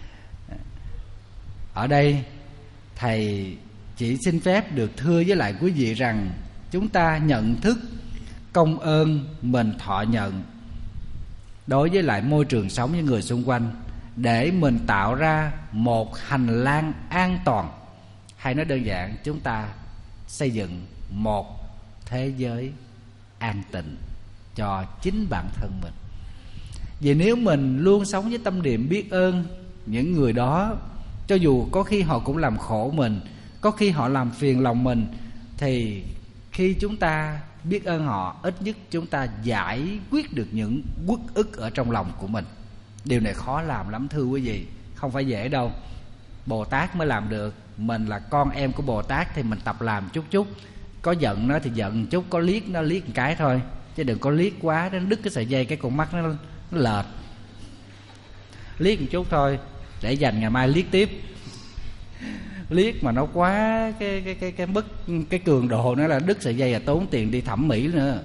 Ở đây thầy chỉ xin phép được thưa với lại quý vị rằng chúng ta nhận thức công ơn mình thọ nhận đối với lại môi trường sống với người xung quanh, để mình tạo ra một hành lang an toàn. Hay nói đơn giản, chúng ta xây dựng một thế giới an tịnh cho chính bản thân mình. Vì nếu mình luôn sống với tâm niệm biết ơn những người đó, cho dù có khi họ cũng làm khổ mình, có khi họ làm phiền lòng mình, thì khi chúng ta biết ơn họ, ít nhất chúng ta giải quyết được những uất ức ở trong lòng của mình. Điều này khó làm lắm thưa quý vị, không phải dễ đâu. Bồ Tát mới làm được. Mình là con em của Bồ Tát thì mình tập làm chút chút. Có giận nó thì giận chút, có liếc nó liếc một cái thôi, chứ đừng có liếc quá, nó đứt cái sợi dây cái con mắt nó, nó lệch. Liếc một chút thôi, để dành ngày mai liếc tiếp. Liếc mà nó quá cái cái cái cái mức cái cường độ nó là đứt sợi dây, là tốn tiền đi thẩm mỹ nữa.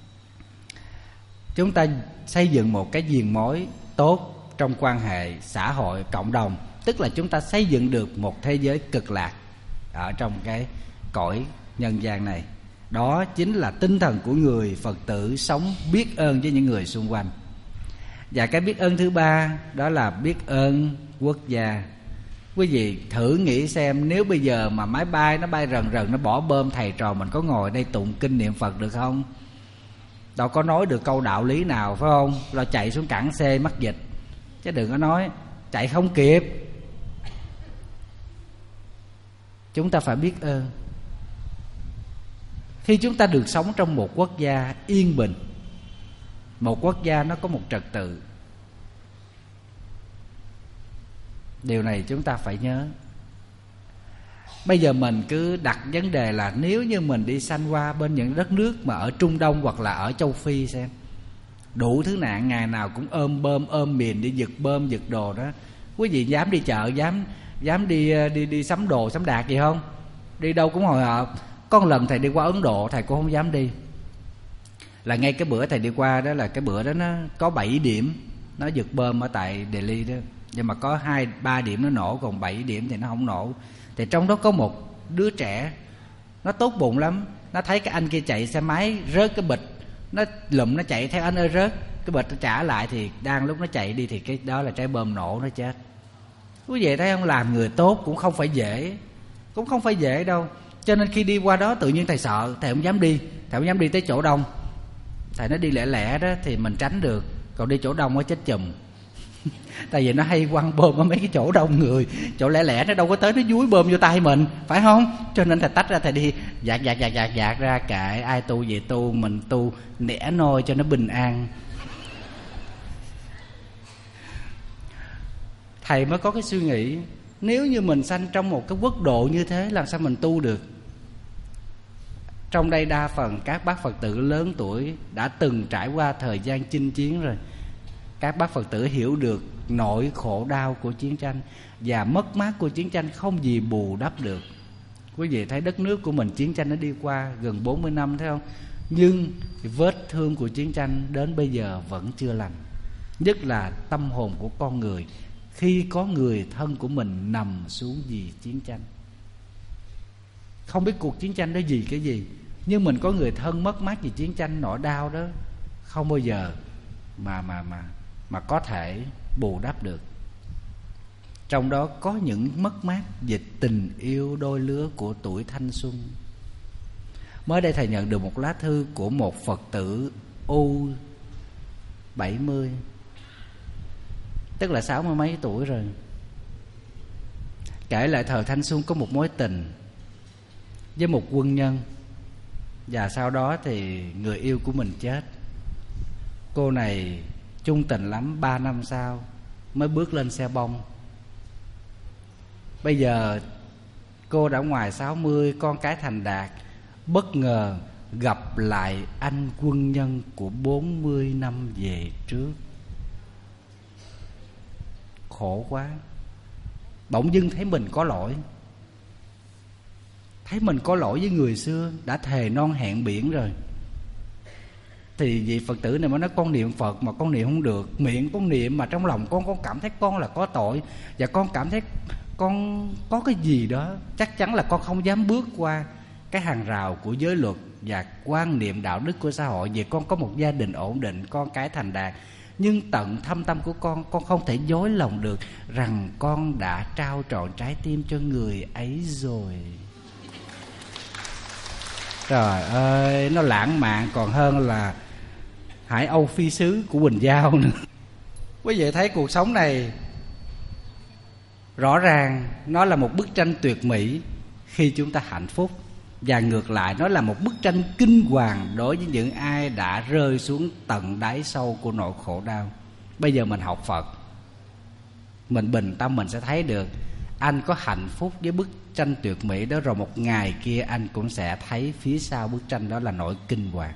Chúng ta xây dựng một cái viền mối tốt trong quan hệ xã hội cộng đồng, tức là chúng ta xây dựng được một thế giới cực lạc ở trong cái cõi nhân gian này. Đó chính là tinh thần của người Phật tử sống biết ơn với những người xung quanh. Và cái biết ơn thứ ba đó là biết ơn quốc gia. Quý vị thử nghĩ xem, nếu bây giờ mà máy bay nó bay rần rần, nó bỏ bơm, thầy trò mình có ngồi đây tụng kinh niệm Phật được không? Đâu có nói được câu đạo lý nào, phải không? Lo chạy xuống cảng xe mắc dịch, chứ đừng có nói chạy không kịp. Chúng ta phải biết ơn. Khi chúng ta được sống trong một quốc gia yên bình, một quốc gia nó có một trật tự, điều này chúng ta phải nhớ. Bây giờ mình cứ đặt vấn đề là nếu như mình đi sanh qua bên những đất nước mà ở Trung Đông hoặc là ở châu Phi xem, đủ thứ nạn, ngày nào cũng ôm bơm ôm miền đi giật bơm giật đồ đó. Quý vị dám đi chợ, dám dám đi đi đi sắm đồ sắm đạc gì không? Đi đâu cũng hồi hộp. Có một lần thầy đi qua Ấn Độ, thầy cũng không dám đi. Là ngay cái bữa thầy đi qua đó, là cái bữa đó nó có bảy điểm nó giật bơm ở tại Delhi đó, nhưng mà có hai ba điểm nó nổ, còn bảy điểm thì nó không nổ. Thì trong đó có một đứa trẻ, nó tốt bụng lắm. Nó thấy cái anh kia chạy xe máy rớt cái bịch, nó lụm nó chạy theo anh ơi rớt cái bịch, nó trả lại. Thì đang lúc nó chạy đi thì cái đó là trái bom nổ, nó chết. Quý vị thấy không, làm người tốt cũng không phải dễ, cũng không phải dễ đâu. Cho nên khi đi qua đó tự nhiên thầy sợ, thầy không dám đi, thầy không dám đi tới chỗ đông. Thầy nói đi lẻ lẻ đó thì mình tránh được, còn đi chỗ đông nó chết chùm. Tại vì nó hay quăng bơm ở mấy cái chỗ đông người, chỗ lẻ lẻ nó đâu có tới nó dúi bơm vô tay mình, phải không? Cho nên thầy tách ra, thầy đi dạt dạt dạt dạt dạt ra, kệ ai tu về tu, mình tu nẻ nôi cho nó bình an. thầy mới có cái suy nghĩ, nếu như mình sanh trong một cái quốc độ như thế, làm sao mình tu được? Trong đây đa phần các bác Phật tử lớn tuổi đã từng trải qua thời gian chinh chiến rồi. Các bác Phật tử hiểu được nỗi khổ đau của chiến tranh và mất mát của chiến tranh không gì bù đắp được. Quý vị thấy đất nước của mình chiến tranh nó đi qua gần bốn mươi năm thấy không? Nhưng vết thương của chiến tranh đến bây giờ vẫn chưa lành. Nhất là tâm hồn của con người khi có người thân của mình nằm xuống vì chiến tranh. Không biết cuộc chiến tranh đó gì cái gì, nhưng mình có người thân mất mát vì chiến tranh, nỗi đau đó không bao giờ mà mà mà mà có thể bù đắp được. Trong đó có những mất mát về tình yêu đôi lứa của tuổi thanh xuân. Mới đây thầy nhận được một lá thư của một Phật tử U bảy mươi, tức là sáu mươi mấy tuổi rồi, kể lại thời thanh xuân có một mối tình với một quân nhân, và sau đó thì người yêu của mình chết. Cô này chung tình lắm, ba năm sau mới bước lên xe bông. Bây giờ cô đã ngoài sáu mươi, con cái thành đạt, bất ngờ gặp lại anh quân nhân của bốn mươi năm về trước. Khổ quá. Bỗng dưng thấy mình có lỗi, thấy mình có lỗi với người xưa, đã thề non hẹn biển rồi. Thì vị Phật tử này mới nói, con niệm Phật mà con niệm không được. Miệng con niệm mà trong lòng con con cảm thấy con là có tội, và con cảm thấy con có cái gì đó, chắc chắn là con không dám bước qua cái hàng rào của giới luật và quan niệm đạo đức của xã hội. Vì con có một gia đình ổn định, con cái thành đạt, nhưng tận thâm tâm của con, con không thể dối lòng được rằng con đã trao trọn trái tim cho người ấy rồi. Trời ơi, nó lãng mạn còn hơn là Hải Âu Phi Sứ của Quỳnh Giao nữa. Quý vị thấy cuộc sống này rõ ràng nó là một bức tranh tuyệt mỹ khi chúng ta hạnh phúc, và ngược lại nó là một bức tranh kinh hoàng đối với những ai đã rơi xuống tận đáy sâu của nỗi khổ đau. Bây giờ mình học Phật, mình bình tâm mình sẽ thấy được anh có hạnh phúc với bức tranh tuyệt mỹ đó, rồi một ngày kia anh cũng sẽ thấy phía sau bức tranh đó là nỗi kinh hoàng.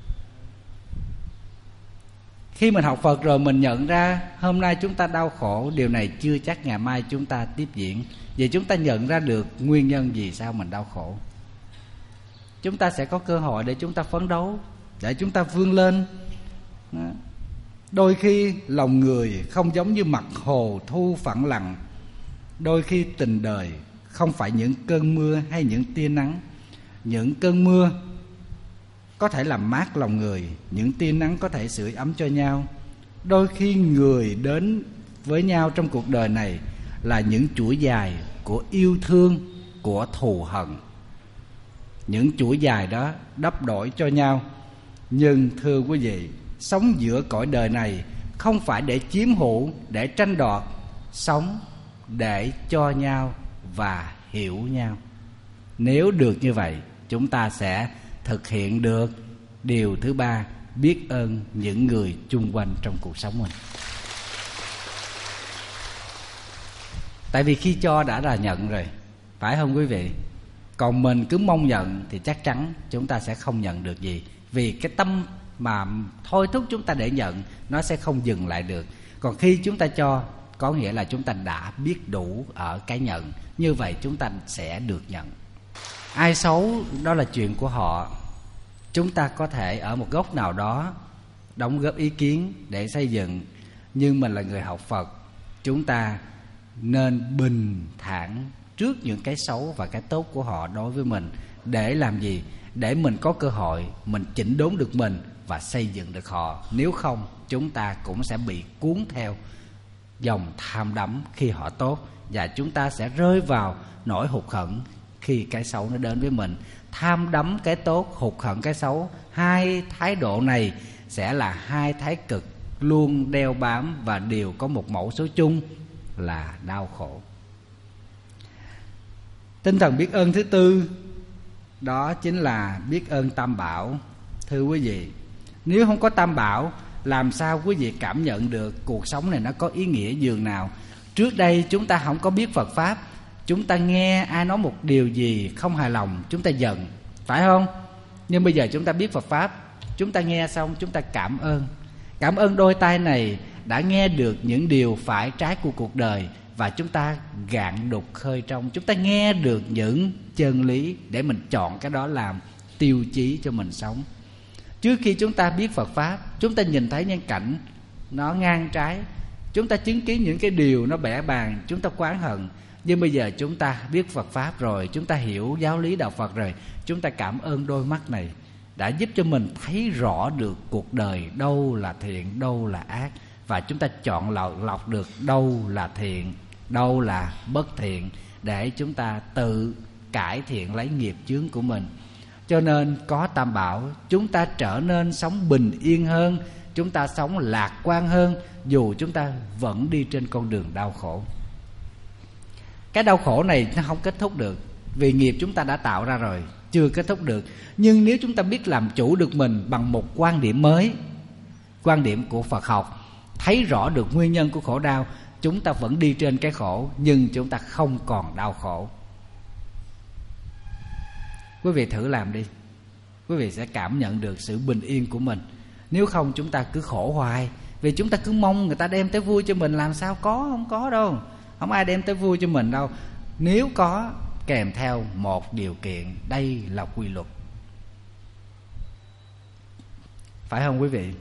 Khi mình học Phật rồi mình nhận ra hôm nay chúng ta đau khổ, điều này chưa chắc ngày mai chúng ta tiếp diễn. Vì chúng ta nhận ra được nguyên nhân vì sao mình đau khổ, chúng ta sẽ có cơ hội để chúng ta phấn đấu, để chúng ta vươn lên. Đôi khi lòng người không giống như mặt hồ thu phẳng lặng. Đôi khi tình đời không phải những cơn mưa hay những tia nắng. Những cơn mưa có thể làm mát lòng người, những tia nắng có thể sưởi ấm cho nhau. Đôi khi người đến với nhau trong cuộc đời này là những chuỗi dài của yêu thương, của thù hận. Những chuỗi dài đó đắp đổi cho nhau. Nhưng thưa quý vị, sống giữa cõi đời này không phải để chiếm hữu, để tranh đoạt. Sống để cho nhau và hiểu nhau. Nếu được như vậy, chúng ta sẽ thực hiện được điều thứ ba, biết ơn những người chung quanh trong cuộc sống mình. Tại vì khi cho đã là nhận rồi, phải không quý vị? Còn mình cứ mong nhận thì chắc chắn chúng ta sẽ không nhận được gì. Vì cái tâm mà thôi thúc chúng ta để nhận, nó sẽ không dừng lại được. Còn khi chúng ta cho, có nghĩa là chúng ta đã biết đủ ở cái nhận. Như vậy chúng ta sẽ được nhận. Ai xấu đó là chuyện của họ. Chúng ta có thể ở một góc nào đó đóng góp ý kiến để xây dựng. Nhưng mình là người học Phật, chúng ta nên bình thản trước những cái xấu và cái tốt của họ đối với mình. Để làm gì? Để mình có cơ hội mình chỉnh đốn được mình và xây dựng được họ. Nếu không, chúng ta cũng sẽ bị cuốn theo dòng tham đắm khi họ tốt, và chúng ta sẽ rơi vào nỗi hụt hẫng khi cái xấu nó đến với mình. Tham đắm cái tốt, hụt hẫng cái xấu, hai thái độ này sẽ là hai thái cực luôn đeo bám và đều có một mẫu số chung là đau khổ. Tinh thần biết ơn thứ tư đó chính là biết ơn Tam Bảo. Thưa quý vị, nếu không có Tam Bảo, làm sao quý vị cảm nhận được cuộc sống này nó có ý nghĩa dường nào? Trước đây chúng ta không có biết Phật Pháp, chúng ta nghe ai nói một điều gì không hài lòng, chúng ta giận, phải không? Nhưng bây giờ chúng ta biết Phật Pháp, chúng ta nghe xong chúng ta cảm ơn. Cảm ơn đôi tai này đã nghe được những điều phải trái của cuộc đời, và chúng ta gạn đục khơi trong. Chúng ta nghe được những chân lý để mình chọn cái đó làm tiêu chí cho mình sống. Trước khi chúng ta biết Phật Pháp, chúng ta nhìn thấy những cảnh nó ngang trái, chúng ta chứng kiến những cái điều nó bẽ bàng, chúng ta oán hận. Nhưng bây giờ chúng ta biết Phật Pháp rồi, chúng ta hiểu giáo lý đạo Phật rồi, chúng ta cảm ơn đôi mắt này đã giúp cho mình thấy rõ được cuộc đời đâu là thiện, đâu là ác, và chúng ta chọn lọc, lọc được đâu là thiện, đâu là bất thiện, để chúng ta tự cải thiện lấy nghiệp chướng của mình. Cho nên có Tam Bảo, chúng ta trở nên sống bình yên hơn, chúng ta sống lạc quan hơn, dù chúng ta vẫn đi trên con đường đau khổ. Cái đau khổ này nó không kết thúc được, vì nghiệp chúng ta đã tạo ra rồi, chưa kết thúc được. Nhưng nếu chúng ta biết làm chủ được mình bằng một quan điểm mới, quan điểm của Phật học, thấy rõ được nguyên nhân của khổ đau, chúng ta vẫn đi trên cái khổ, nhưng chúng ta không còn đau khổ. Quý vị thử làm đi, quý vị sẽ cảm nhận được sự bình yên của mình. Nếu không chúng ta cứ khổ hoài, vì chúng ta cứ mong người ta đem tới vui cho mình. Làm sao có, không có đâu, không ai đem tới vui cho mình đâu. Nếu có, kèm theo một điều kiện, đây là quy luật. Phải không quý vị?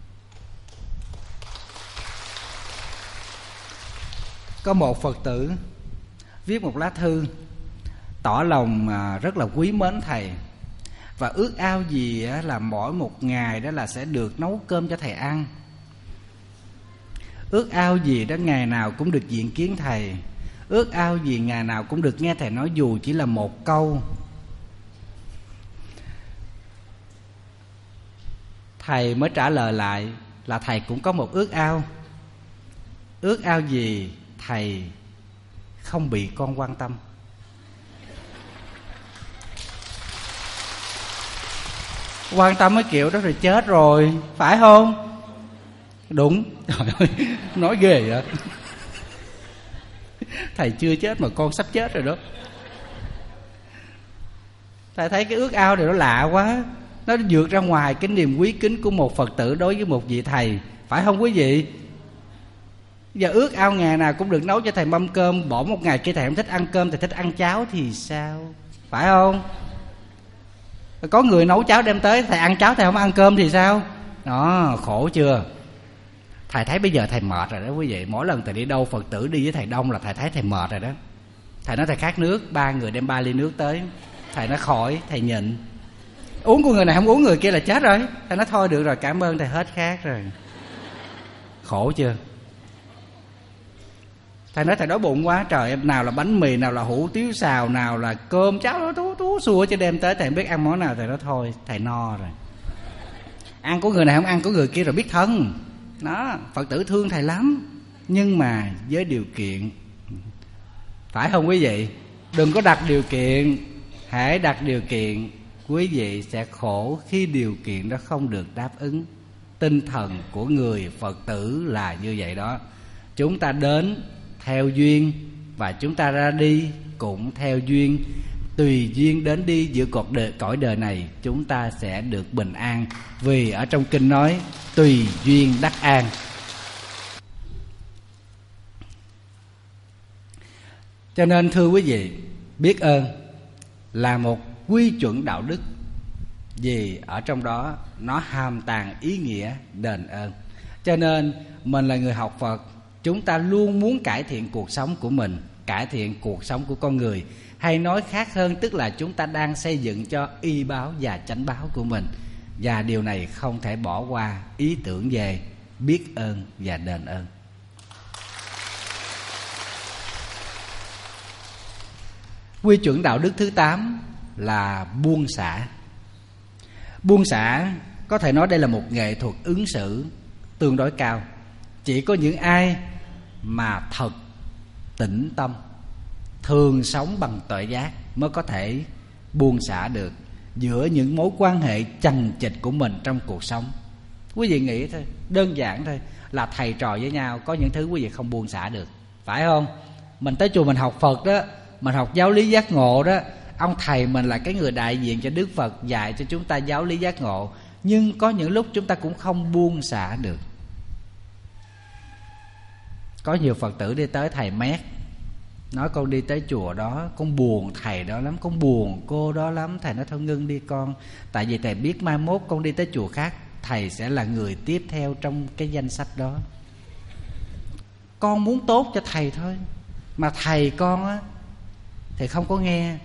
Có một Phật tử viết một lá thư tỏ lòng rất là quý mến thầy, và ước ao gì là mỗi một ngày đó là sẽ được nấu cơm cho thầy ăn. Ước ao gì đó ngày nào cũng được diện kiến thầy. Ước ao gì ngày nào cũng được nghe thầy nói dù chỉ là một câu. Thầy mới trả lời lại là thầy cũng có một ước ao. Ước ao gì thầy không bị con quan tâm. Quan tâm cái kiểu đó rồi chết rồi, phải không? Đúng. Trời ơi, nói ghê vậy. Thầy chưa chết mà con sắp chết rồi đó. Thầy thấy cái ước ao này nó lạ quá, nó vượt ra ngoài cái niềm quý kính của một Phật tử đối với một vị thầy, phải không quý vị? Giờ ước ao ngày nào cũng được nấu cho thầy mâm cơm, bỏ một ngày kia thầy không thích ăn cơm, thầy thích ăn cháo thì sao? Phải không? Có người nấu cháo đem tới, thầy ăn cháo thầy không ăn cơm thì sao? Đó, khổ chưa? Thầy thấy bây giờ thầy mệt rồi đó quý vị. Mỗi lần thầy đi đâu Phật tử đi với thầy đông là thầy thấy thầy mệt rồi đó. Thầy nói thầy khát nước, ba người đem ba ly nước tới. Thầy nói khỏi, thầy nhịn. Uống của người này không uống người kia là chết rồi. Thầy nói thôi được rồi, cảm ơn thầy, hết khát rồi. Khổ chưa? Thầy nói thầy đói bụng quá, trời em, nào là bánh mì, nào là hủ tiếu xào, nào là cơm cháo tú tú xua cho đem tới. Thầy không biết ăn món nào, thầy nói thôi thầy no rồi. Ăn của người này không ăn của người kia rồi biết thân. Đó, Phật tử thương thầy lắm, nhưng mà với điều kiện. Phải không quý vị? Đừng có đặt điều kiện. Hãy đặt điều kiện, quý vị sẽ khổ khi điều kiện đó không được đáp ứng. Tinh thần của người Phật tử là như vậy đó. Chúng ta đến theo duyên, và chúng ta ra đi cũng theo duyên. Tùy duyên đến đi giữa cõi đời, cõi đời này chúng ta sẽ được bình an. Vì ở trong kinh nói tùy duyên đắc an. Cho nên thưa quý vị, biết ơn là một quy chuẩn đạo đức, vì ở trong đó nó hàm tàng ý nghĩa đền ơn. Cho nên mình là người học Phật, chúng ta luôn muốn cải thiện cuộc sống của mình, cải thiện cuộc sống của con người. Hay nói khác hơn, tức là chúng ta đang xây dựng cho y báo và chánh báo của mình. Và điều này không thể bỏ qua ý tưởng về biết ơn và đền ơn. Quy chuẩn đạo đức thứ tám là buông xả. Buông xả có thể nói đây là một nghệ thuật ứng xử tương đối cao. Chỉ có những ai mà thật tĩnh tâm, thường sống bằng tuệ giác mới có thể buông xả được giữa những mối quan hệ chằng chịt của mình trong cuộc sống. Quý vị nghĩ thôi, đơn giản thôi, là thầy trò với nhau có những thứ quý vị không buông xả được. phải không? Mình tới chùa mình học Phật đó, mình học giáo lý giác ngộ đó, ông thầy mình là cái người đại diện cho Đức Phật dạy cho chúng ta giáo lý giác ngộ. Nhưng có những lúc chúng ta cũng không buông xả được. Có nhiều Phật tử đi tới thầy mét, nói con đi tới chùa đó, con buồn thầy đó lắm, con buồn cô đó lắm. Thầy nói thôi ngưng đi con, tại vì thầy biết mai mốt con đi tới chùa khác, thầy sẽ là người tiếp theo trong cái danh sách đó. Con muốn tốt cho thầy thôi, mà thầy con á thì không có nghe.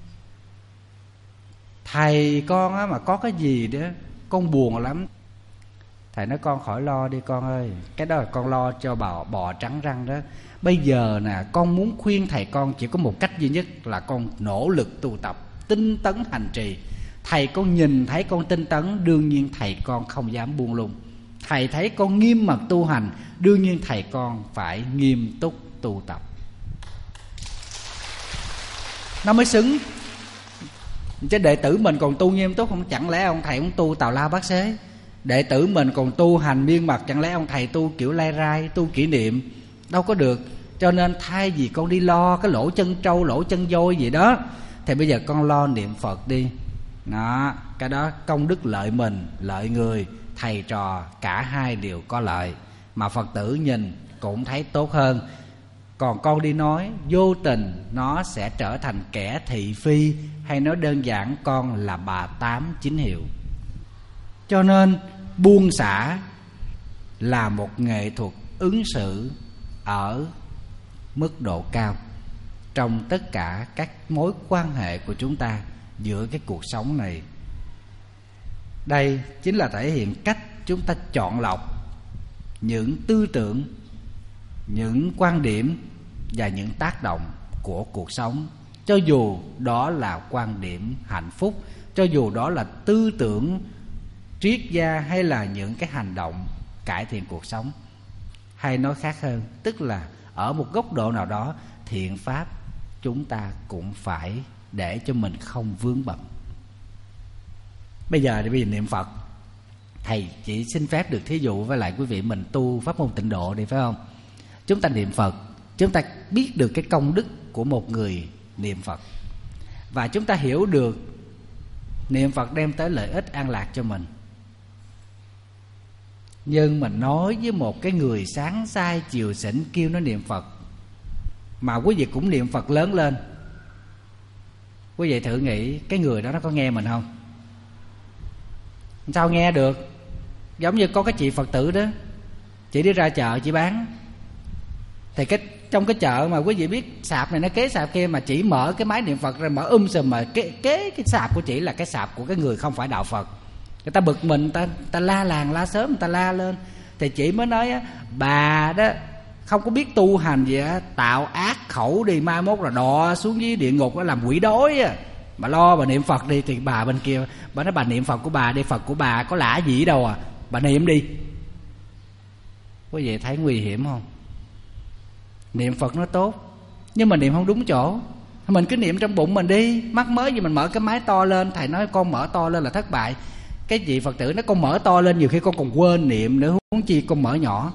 Thầy con á mà có cái gì đó con buồn lắm. Thầy nói con khỏi lo đi con ơi, cái đó là con lo cho bò, bò trắng răng đó. Bây giờ nè, con muốn khuyên thầy con chỉ có một cách duy nhất là con nỗ lực tu tập, tinh tấn hành trì. Thầy con nhìn thấy con tinh tấn, đương nhiên thầy con không dám buông lung. Thầy thấy con nghiêm mật tu hành, đương nhiên thầy con phải nghiêm túc tu tập. Nó mới xứng. Chứ đệ tử mình còn tu nghiêm túc không, chẳng lẽ ông thầy ông tu tào lao bát xế. Đệ tử mình còn tu hành miên mật, chẳng lẽ ông thầy tu kiểu lai rai, tu kỷ niệm, đâu có được. Cho nên thay vì con đi lo cái lỗ chân trâu, lỗ chân voi gì đó, thì bây giờ con lo niệm Phật đi. Đó, cái đó công đức lợi mình, lợi người, thầy trò cả hai đều có lợi, mà Phật tử nhìn cũng thấy tốt hơn. Còn con đi nói vô tình nó sẽ trở thành kẻ thị phi, hay nói đơn giản con là bà tám chính hiệu. Cho nên buông xả là một nghệ thuật ứng xử ở mức độ cao trong tất cả các mối quan hệ của chúng ta giữa cái cuộc sống này. Đây chính là thể hiện cách chúng ta chọn lọc những tư tưởng, những quan điểm và những tác động của cuộc sống. Cho dù đó là quan điểm hạnh phúc, cho dù đó là tư tưởng triết gia, hay là những cái hành động cải thiện cuộc sống. Hay nói khác hơn, tức là ở một góc độ nào đó, thiện pháp chúng ta cũng phải để cho mình không vướng bận. Bây giờ thì bây giờ niệm Phật, thầy chỉ xin phép được thí dụ với lại quý vị mình tu pháp môn tịnh độ đi, phải không? Chúng ta niệm Phật, chúng ta biết được cái công đức của một người niệm Phật, và chúng ta hiểu được niệm Phật đem tới lợi ích an lạc cho mình. Nhưng mình nói với một cái người sáng sai chiều xỉn kêu nó niệm Phật, mà quý vị cũng niệm Phật lớn lên, quý vị thử nghĩ cái người đó nó có nghe mình không? Sao nghe được? Giống như có cái chị Phật tử đó, chị đi ra chợ chị bán, thì cái trong cái chợ mà quý vị biết sạp này nó kế sạp kia, mà chỉ mở cái máy niệm Phật ra mở um sùm, mà kế, kế cái sạp của chị là cái sạp của cái người không phải đạo Phật. Người ta bực mình, người ta, người ta la làng la sớm, người ta la lên. Thì chị mới nói á, bà đó không có biết tu hành gì á, tạo ác khẩu đi, mai mốt là đọa xuống dưới địa ngục, nó làm quỷ đói á. Bà lo bà niệm Phật đi. Thì bà bên kia bà nói bà niệm Phật của bà đi, Phật của bà có lạ gì đâu à, bà niệm đi. Quý vị thấy nguy hiểm không? Niệm Phật nó tốt, nhưng mà niệm không đúng chỗ. Mình cứ niệm trong bụng mình đi, mắc mới gì mình mở cái máy to lên. Thầy nói con mở to lên là thất bại. Cái chị Phật tử nói con mở to lên nhiều khi con còn quên niệm nữa, huống chi con mở nhỏ.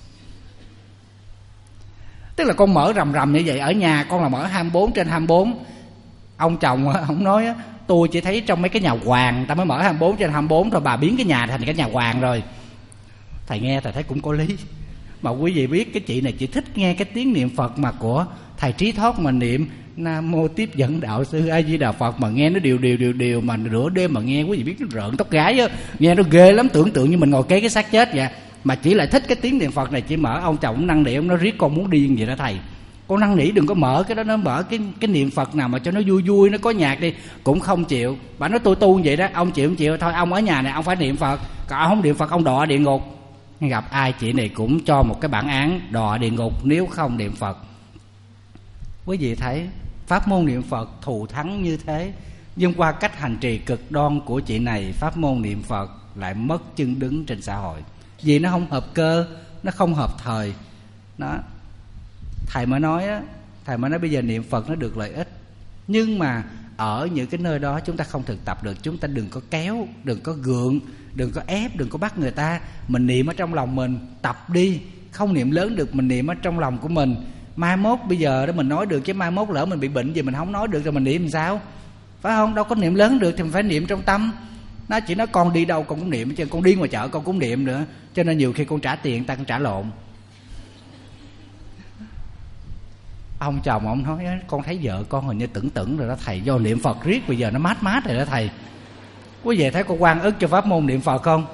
Tức là con mở rầm rầm như vậy. Ở nhà con là mở hai mươi bốn trên hai mươi bốn. Ông chồng ông nói tôi chỉ thấy trong mấy cái nhà hoàng ta mới mở hai mươi bốn trên hai mươi bốn thôi, bà biến cái nhà thành cái nhà hoàng rồi. Thầy nghe thầy thấy cũng có lý. Mà quý vị biết cái chị này chị thích nghe cái tiếng niệm Phật mà của thầy Trí Thoát mà niệm Nam Mô Tiếp Dẫn Đạo Sư A Di Đà Phật, mà nghe nó đều đều đều đều, mà nửa đêm mà nghe quý vị biết nó rợn tóc gái á, nghe nó ghê lắm, tưởng tượng như mình ngồi kế cái xác chết vậy. Mà chỉ lại thích cái tiếng niệm Phật này, chỉ mở. Ông chồng năn nỉ, ông nói riết con muốn điên vậy đó thầy, con năn nỉ đừng có mở cái đó, nó mở cái cái niệm Phật nào mà cho nó vui vui, nó có nhạc đi. Cũng không chịu. Bà nói tôi tu vậy đó, ông chịu không chịu thôi, ông ở nhà này ông phải niệm Phật, còn ông không niệm Phật ông đọa địa ngục. Gặp ai chị này cũng cho một cái bản án đọa địa ngục nếu không niệm Phật. Quý vị thấy pháp môn niệm Phật thù thắng như thế, nhưng qua cách hành trì cực đoan của chị này, pháp môn niệm Phật lại mất chân đứng trên xã hội. Vì nó không hợp cơ, nó không hợp thời. Đó. Thầy mới nói á, thầy mới nói bây giờ niệm Phật nó được lợi ích, nhưng mà ở những cái nơi đó chúng ta không thực tập được. Chúng ta đừng có kéo, đừng có gượng, đừng có ép, đừng có bắt người ta. Mình niệm ở trong lòng mình, tập đi. Không niệm lớn được, mình niệm ở trong lòng của mình. Mai mốt bây giờ đó mình nói được, chứ mai mốt lỡ mình bị bệnh gì mình không nói được rồi mình niệm làm sao? Phải không? Đâu có niệm lớn được thì mình phải niệm trong tâm. Nó chỉ nói con đi đâu con cũng niệm, chứ con đi ngoài chợ con cũng niệm nữa. Cho nên nhiều khi con trả tiền ta cũng trả lộn. Ông chồng ông nói con thấy vợ con hình như tưởng tưởng rồi đó thầy, do niệm Phật riết bây giờ nó mát mát rồi đó thầy. Quý vị thấy con oan ức cho pháp môn niệm Phật không?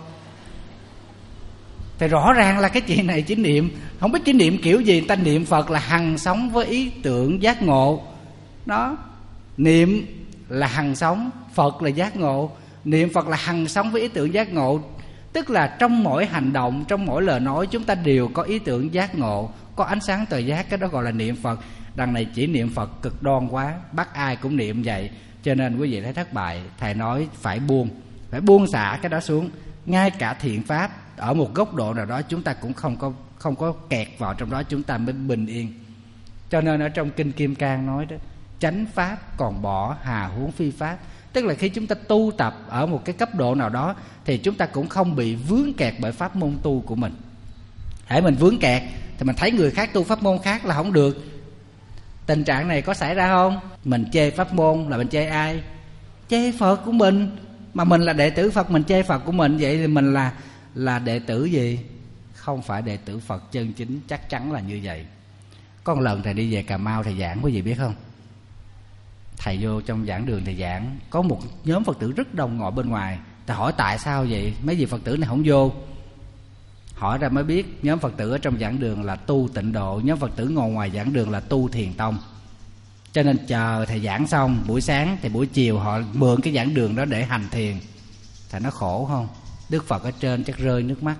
Thì rõ ràng là cái chuyện này chỉ niệm, không biết chỉ niệm kiểu gì. Người ta niệm Phật là hằng sống với ý tưởng giác ngộ. Đó, niệm là hằng sống, Phật là giác ngộ. Niệm Phật là hằng sống với ý tưởng giác ngộ. Tức là trong mỗi hành động, trong mỗi lời nói chúng ta đều có ý tưởng giác ngộ, có ánh sáng tự giác, cái đó gọi là niệm Phật. Đằng này chỉ niệm Phật cực đoan quá, bắt ai cũng niệm vậy. Cho nên quý vị thấy thất bại. Thầy nói phải buông, phải buông xả cái đó xuống. Ngay cả thiện pháp ở một góc độ nào đó chúng ta cũng không có không có kẹt vào trong đó, chúng ta mới bình yên. Cho nên ở trong Kinh Kim Cang nói đó, chánh pháp còn bỏ, hà huống phi pháp. Tức là khi chúng ta tu tập ở một cái cấp độ nào đó thì chúng ta cũng không bị vướng kẹt bởi pháp môn tu của mình. Hễ mình vướng kẹt thì mình thấy người khác tu pháp môn khác là không được. Tình trạng này có xảy ra không? Mình chê pháp môn là mình chê ai? Chê Phật của mình. Mà mình là đệ tử Phật, mình chê Phật của mình, vậy thì mình là là đệ tử gì? Không phải đệ tử Phật chân chính, chắc chắn là như vậy. Có một lần thầy đi về Cà Mau thầy giảng, quý vị biết không? Thầy vô trong giảng đường thầy giảng, có một nhóm Phật tử rất đông ngồi bên ngoài. Thầy hỏi tại sao vậy, mấy vị Phật tử này không vô? Hỏi ra mới biết nhóm Phật tử ở trong giảng đường là tu tịnh độ, nhóm Phật tử ngồi ngoài giảng đường là tu thiền tông. Cho nên chờ thầy giảng xong buổi sáng thì buổi chiều họ mượn cái giảng đường đó để hành thiền. Thầy nó khổ không? Đức Phật ở trên chắc rơi nước mắt.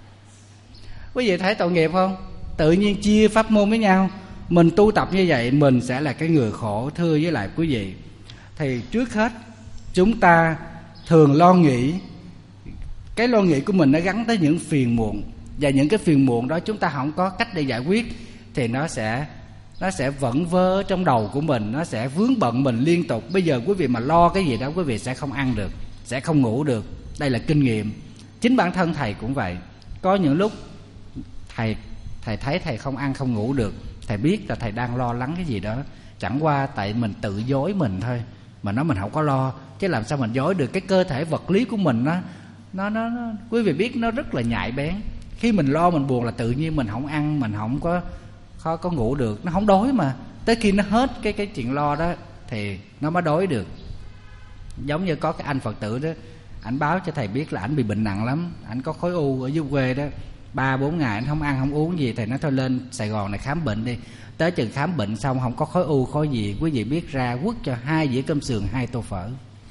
Quý vị thấy tội nghiệp không? Tự nhiên chia pháp môn với nhau. Mình tu tập như vậy mình sẽ là cái người khổ. Thưa với lại quý vị, thì trước hết chúng ta thường lo nghĩ. Cái lo nghĩ của mình nó gắn tới những phiền muộn, và những cái phiền muộn đó chúng ta không có cách để giải quyết thì nó sẽ nó sẽ vẩn vơ trong đầu của mình, nó sẽ vướng bận mình liên tục. Bây giờ quý vị mà lo cái gì đó quý vị sẽ không ăn được, sẽ không ngủ được. Đây là kinh nghiệm. Chính bản thân thầy cũng vậy. Có những lúc thầy thầy thấy thầy không ăn không ngủ được, thầy biết là thầy đang lo lắng cái gì đó. Chẳng qua tại mình tự dối mình thôi, mà nói mình không có lo, chứ làm sao mình dối được. Cái cơ thể vật lý của mình nó nó nó, nó quý vị biết nó rất là nhạy bén. Khi mình lo mình buồn là tự nhiên mình không ăn, mình không có khó có ngủ được, nó không đói mà. Tới khi nó hết cái cái chuyện lo đó thì nó mới đói được. Giống như có cái anh Phật tử đó, ảnh báo cho thầy biết là ảnh bị bệnh nặng lắm, ảnh có khối u ở dưới quê đó, ba bốn ngày ảnh không ăn không uống gì. Thầy nói thôi lên Sài Gòn này khám bệnh đi. Tới chừng khám bệnh xong không có khối u khối gì, quý vị biết ra quất cho hai dĩa cơm sườn, hai tô phở.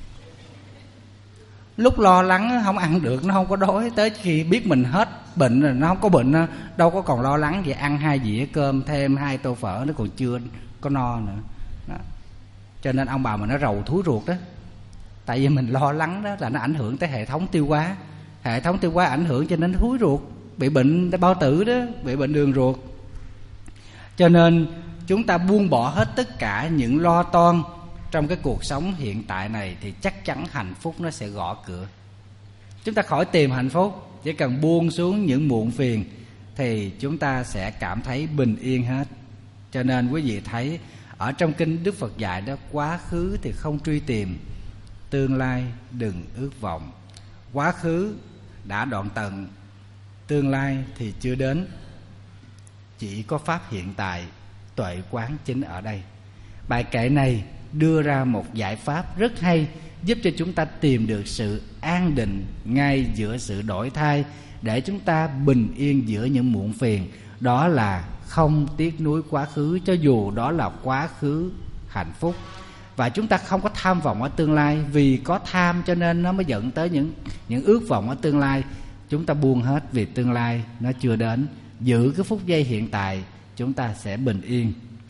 Lúc lo lắng không ăn được, nó không có đói. Tới khi biết mình hết bệnh rồi, nó không có bệnh, đâu có còn lo lắng gì. Ăn hai dĩa cơm thêm hai tô phở nó còn chưa có no nữa đó. Cho nên ông bà mình nó rầu thúi ruột đó. Tại vì mình lo lắng đó là nó ảnh hưởng tới hệ thống tiêu hóa. Hệ thống tiêu hóa ảnh hưởng cho nên thúi ruột, bị bệnh bao tử đó, bị bệnh đường ruột. Cho nên chúng ta buông bỏ hết tất cả những lo toan trong cái cuộc sống hiện tại này thì chắc chắn hạnh phúc nó sẽ gõ cửa. Chúng ta khỏi tìm hạnh phúc, chỉ cần buông xuống những muộn phiền thì chúng ta sẽ cảm thấy bình yên hết. Cho nên quý vị thấy ở trong kinh Đức Phật dạy đó, quá khứ thì không truy tìm, tương lai đừng ước vọng. Quá khứ đã đoạn tận, tương lai thì chưa đến. Chỉ có pháp hiện tại, tuệ quán chính ở đây. Bài kệ này đưa ra một giải pháp rất hay, giúp cho chúng ta tìm được sự an định ngay giữa sự đổi thay, để chúng ta bình yên giữa những muộn phiền. Đó là không tiếc nuối quá khứ, cho dù đó là quá khứ hạnh phúc. Và chúng ta không có tham vọng ở tương lai, vì có tham cho nên nó mới dẫn tới những, những ước vọng ở tương lai. Chúng ta buông hết vì tương lai nó chưa đến. Giữ cái phút giây hiện tại, chúng ta sẽ bình yên.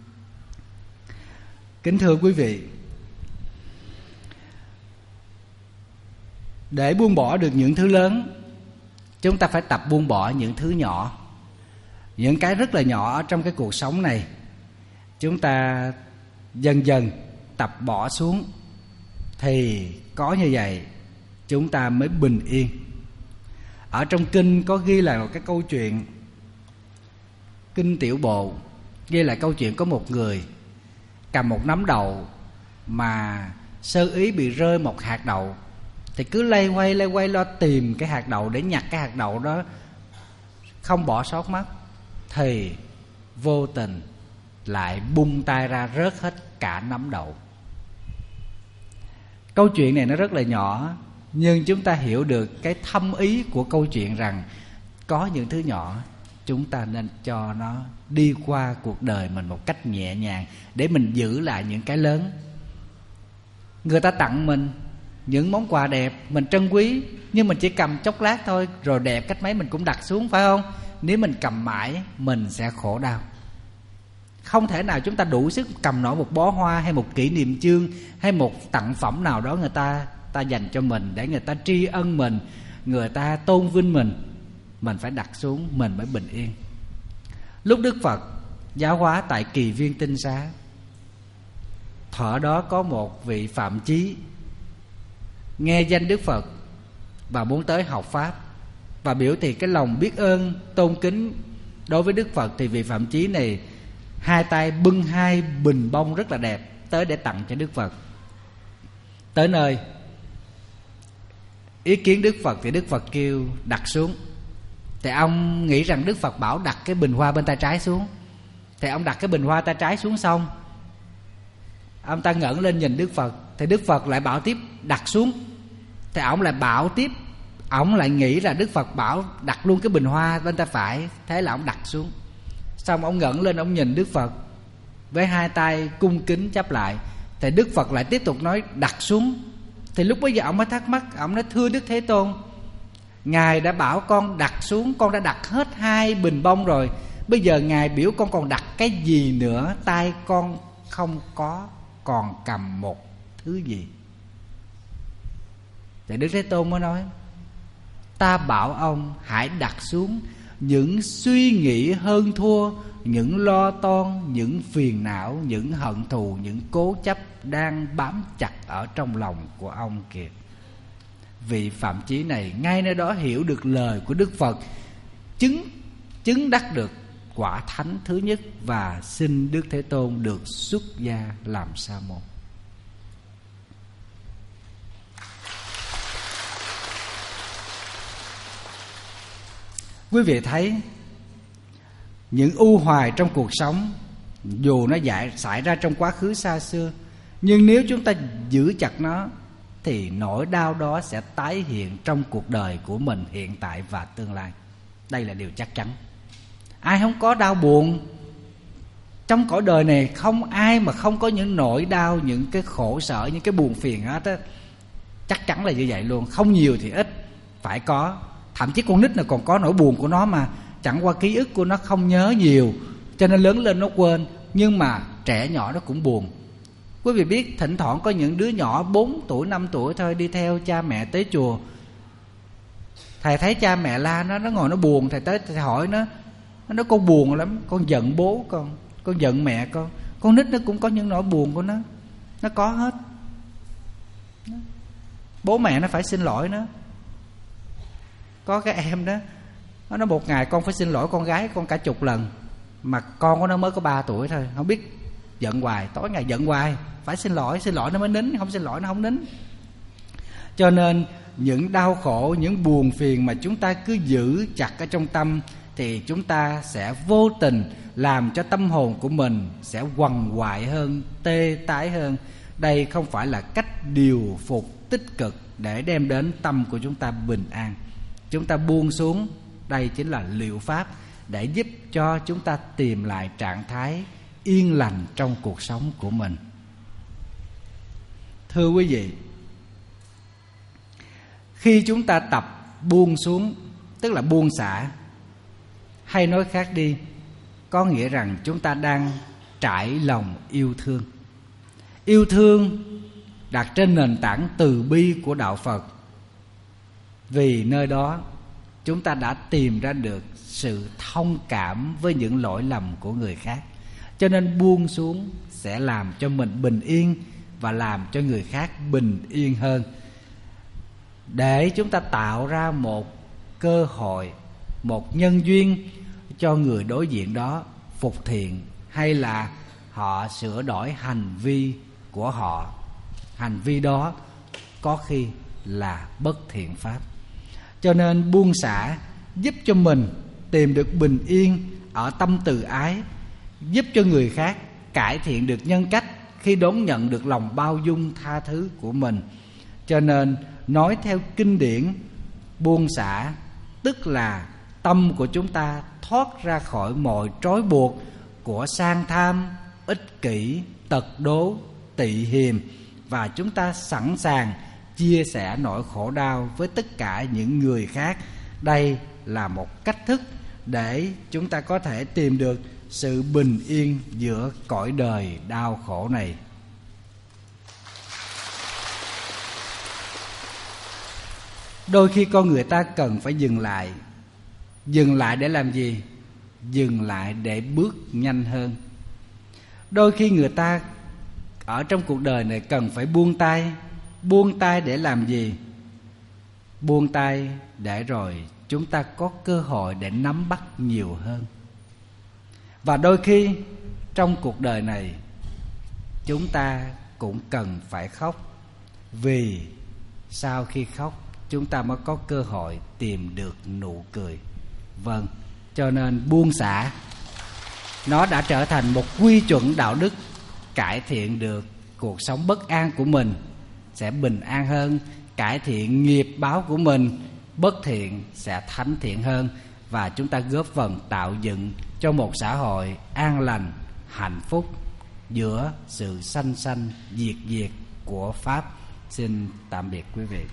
Kính thưa quý vị, để buông bỏ được những thứ lớn, chúng ta phải tập buông bỏ những thứ nhỏ. Những cái rất là nhỏ ở trong cái cuộc sống này, chúng ta dần dần tập bỏ xuống, thì có như vậy chúng ta mới bình yên. Ở trong kinh có ghi là một cái câu chuyện, Kinh Tiểu Bộ, Ghi lại câu chuyện có một người cầm một nắm đậu mà sơ ý bị rơi một hạt đậu, thì cứ lay quay lay quay lo tìm cái hạt đậu để nhặt cái hạt đậu đó, không bỏ sót mất, thì vô tình lại bung tay ra rớt hết cả nắm đậu. Câu chuyện này nó rất là nhỏ, nhưng chúng ta hiểu được cái thâm ý của câu chuyện rằng có những thứ nhỏ chúng ta nên cho nó đi qua cuộc đời mình một cách nhẹ nhàng, để mình giữ lại những cái lớn. Người ta tặng mình những món quà đẹp, mình trân quý, nhưng mình chỉ cầm chốc lát thôi, rồi đẹp cách mấy mình cũng đặt xuống, phải không? Nếu mình cầm mãi mình sẽ khổ đau. Không thể nào chúng ta đủ sức cầm nổi một bó hoa, hay một kỷ niệm chương, hay một tặng phẩm nào đó người ta ta dành cho mình, để người ta tri ân mình, người ta tôn vinh mình. Mình phải đặt xuống, mình mới bình yên. Lúc Đức Phật giáo hóa tại Kỳ Viên Tinh Xá, thuở đó có một vị Phạm Chí nghe danh Đức Phật và muốn tới học Pháp, và biểu thị cái lòng biết ơn tôn kính đối với Đức Phật, thì vị Phạm Chí này hai tay bưng hai bình bông rất là đẹp tới để tặng cho Đức Phật. Tới nơi ý kiến Đức Phật thì Đức Phật kêu đặt xuống. Thì ông nghĩ rằng Đức Phật bảo đặt cái bình hoa bên tay trái xuống. Thì ông đặt cái bình hoa tay trái xuống xong, ông ta ngẩng lên nhìn Đức Phật, thì Đức Phật lại bảo tiếp đặt xuống. Thì ông lại bảo tiếp, ông lại nghĩ là Đức Phật bảo đặt luôn cái bình hoa bên tay phải. Thế là ông đặt xuống. Xong ông ngẩng lên, ông nhìn Đức Phật với hai tay cung kính chắp lại. Thì Đức Phật lại tiếp tục nói đặt xuống. Thì lúc bấy giờ ông mới thắc mắc, ông nói thưa Đức Thế Tôn, Ngài đã bảo con đặt xuống, con đã đặt hết hai bình bông rồi, bây giờ Ngài biểu con còn đặt cái gì nữa? Tay con không có còn cầm một thứ gì. Thì Đức Thế Tôn mới nói, ta bảo ông hãy đặt xuống những suy nghĩ hơn thua, những lo toan, những phiền não, những hận thù, những cố chấp đang bám chặt ở trong lòng của ông kìa. Vị Phạm Chí này ngay nơi đó hiểu được lời của Đức Phật, chứng chứng đắc được quả thánh thứ nhất, và xin Đức Thế Tôn được xuất gia làm sa môn. Quý vị thấy những ưu hoài trong cuộc sống, dù nó dại, xảy ra trong quá khứ xa xưa, nhưng nếu chúng ta giữ chặt nó thì nỗi đau đó sẽ tái hiện trong cuộc đời của mình hiện tại và tương lai. Đây là điều chắc chắn. Ai không có đau buồn? Trong cõi đời này không ai mà không có những nỗi đau, những cái khổ sở, những cái buồn phiền hết á. Chắc chắn là như vậy luôn. Không nhiều thì ít, phải có. Thậm chí con nít là còn có nỗi buồn của nó mà, chẳng qua ký ức của nó không nhớ nhiều, cho nên lớn lên nó quên. Nhưng mà trẻ nhỏ nó cũng buồn. Quý vị biết thỉnh thoảng có những đứa nhỏ bốn tuổi, năm tuổi thôi đi theo cha mẹ tới chùa. Thầy thấy cha mẹ la nó, nó ngồi nó buồn. Thầy tới thầy hỏi nó, nó nói con buồn lắm, con giận bố con, con giận mẹ con. Con nít nó cũng có những nỗi buồn của nó, nó có hết. Bố mẹ nó phải xin lỗi nó. Có cái em đó, nó nói một ngày con phải xin lỗi con gái con cả chục lần, mà con của nó mới có ba tuổi thôi, không biết giận hoài, tối ngày giận hoài, phải xin lỗi, xin lỗi nó mới nín, không xin lỗi nó không nín. Cho nên những đau khổ, những buồn phiền mà chúng ta cứ giữ chặt ở trong tâm, thì chúng ta sẽ vô tình làm cho tâm hồn của mình sẽ quằn quại hơn, tê tái hơn. Đây không phải là cách điều phục tích cực để đem đến tâm của chúng ta bình an. Chúng ta buông xuống, đây chính là liệu pháp để giúp cho chúng ta tìm lại trạng thái yên lành trong cuộc sống của mình. Thưa quý vị, khi chúng ta tập buông xuống, tức là buông xả, hay nói khác đi, có nghĩa rằng chúng ta đang trải lòng yêu thương. Yêu thương đặt trên nền tảng từ bi của đạo Phật. Vì nơi đó chúng ta đã tìm ra được sự thông cảm với những lỗi lầm của người khác. Cho nên buông xuống sẽ làm cho mình bình yên và làm cho người khác bình yên hơn, để chúng ta tạo ra một cơ hội, một nhân duyên cho người đối diện đó phục thiện hay là họ sửa đổi hành vi của họ. Hành vi đó có khi là bất thiện pháp. Cho nên buông xả giúp cho mình tìm được bình yên ở tâm từ ái, giúp cho người khác cải thiện được nhân cách khi đón nhận được lòng bao dung tha thứ của mình. Cho nên nói theo kinh điển, buông xả tức là tâm của chúng ta thoát ra khỏi mọi trói buộc của sang tham, ích kỷ, tật đố, tị hiềm, và chúng ta sẵn sàng chia sẻ nỗi khổ đau với tất cả những người khác. Đây là một cách thức để chúng ta có thể tìm được sự bình yên giữa cõi đời đau khổ này. Đôi khi con người ta cần phải dừng lại. Dừng lại để làm gì? Dừng lại để bước nhanh hơn. Đôi khi người ta ở trong cuộc đời này cần phải buông tay. Buông tay để làm gì? Buông tay để rồi chúng ta có cơ hội để nắm bắt nhiều hơn. Và đôi khi trong cuộc đời này chúng ta cũng cần phải khóc, vì sau khi khóc chúng ta mới có cơ hội tìm được nụ cười. Vâng, cho nên buông xả nó đã trở thành một quy chuẩn đạo đức, cải thiện được cuộc sống bất an của mình sẽ bình an hơn, cải thiện nghiệp báo của mình bất thiện sẽ thánh thiện hơn, và chúng ta góp phần tạo dựng cho một xã hội an lành, hạnh phúc giữa sự sanh sanh diệt diệt của Pháp. Xin tạm biệt quý vị.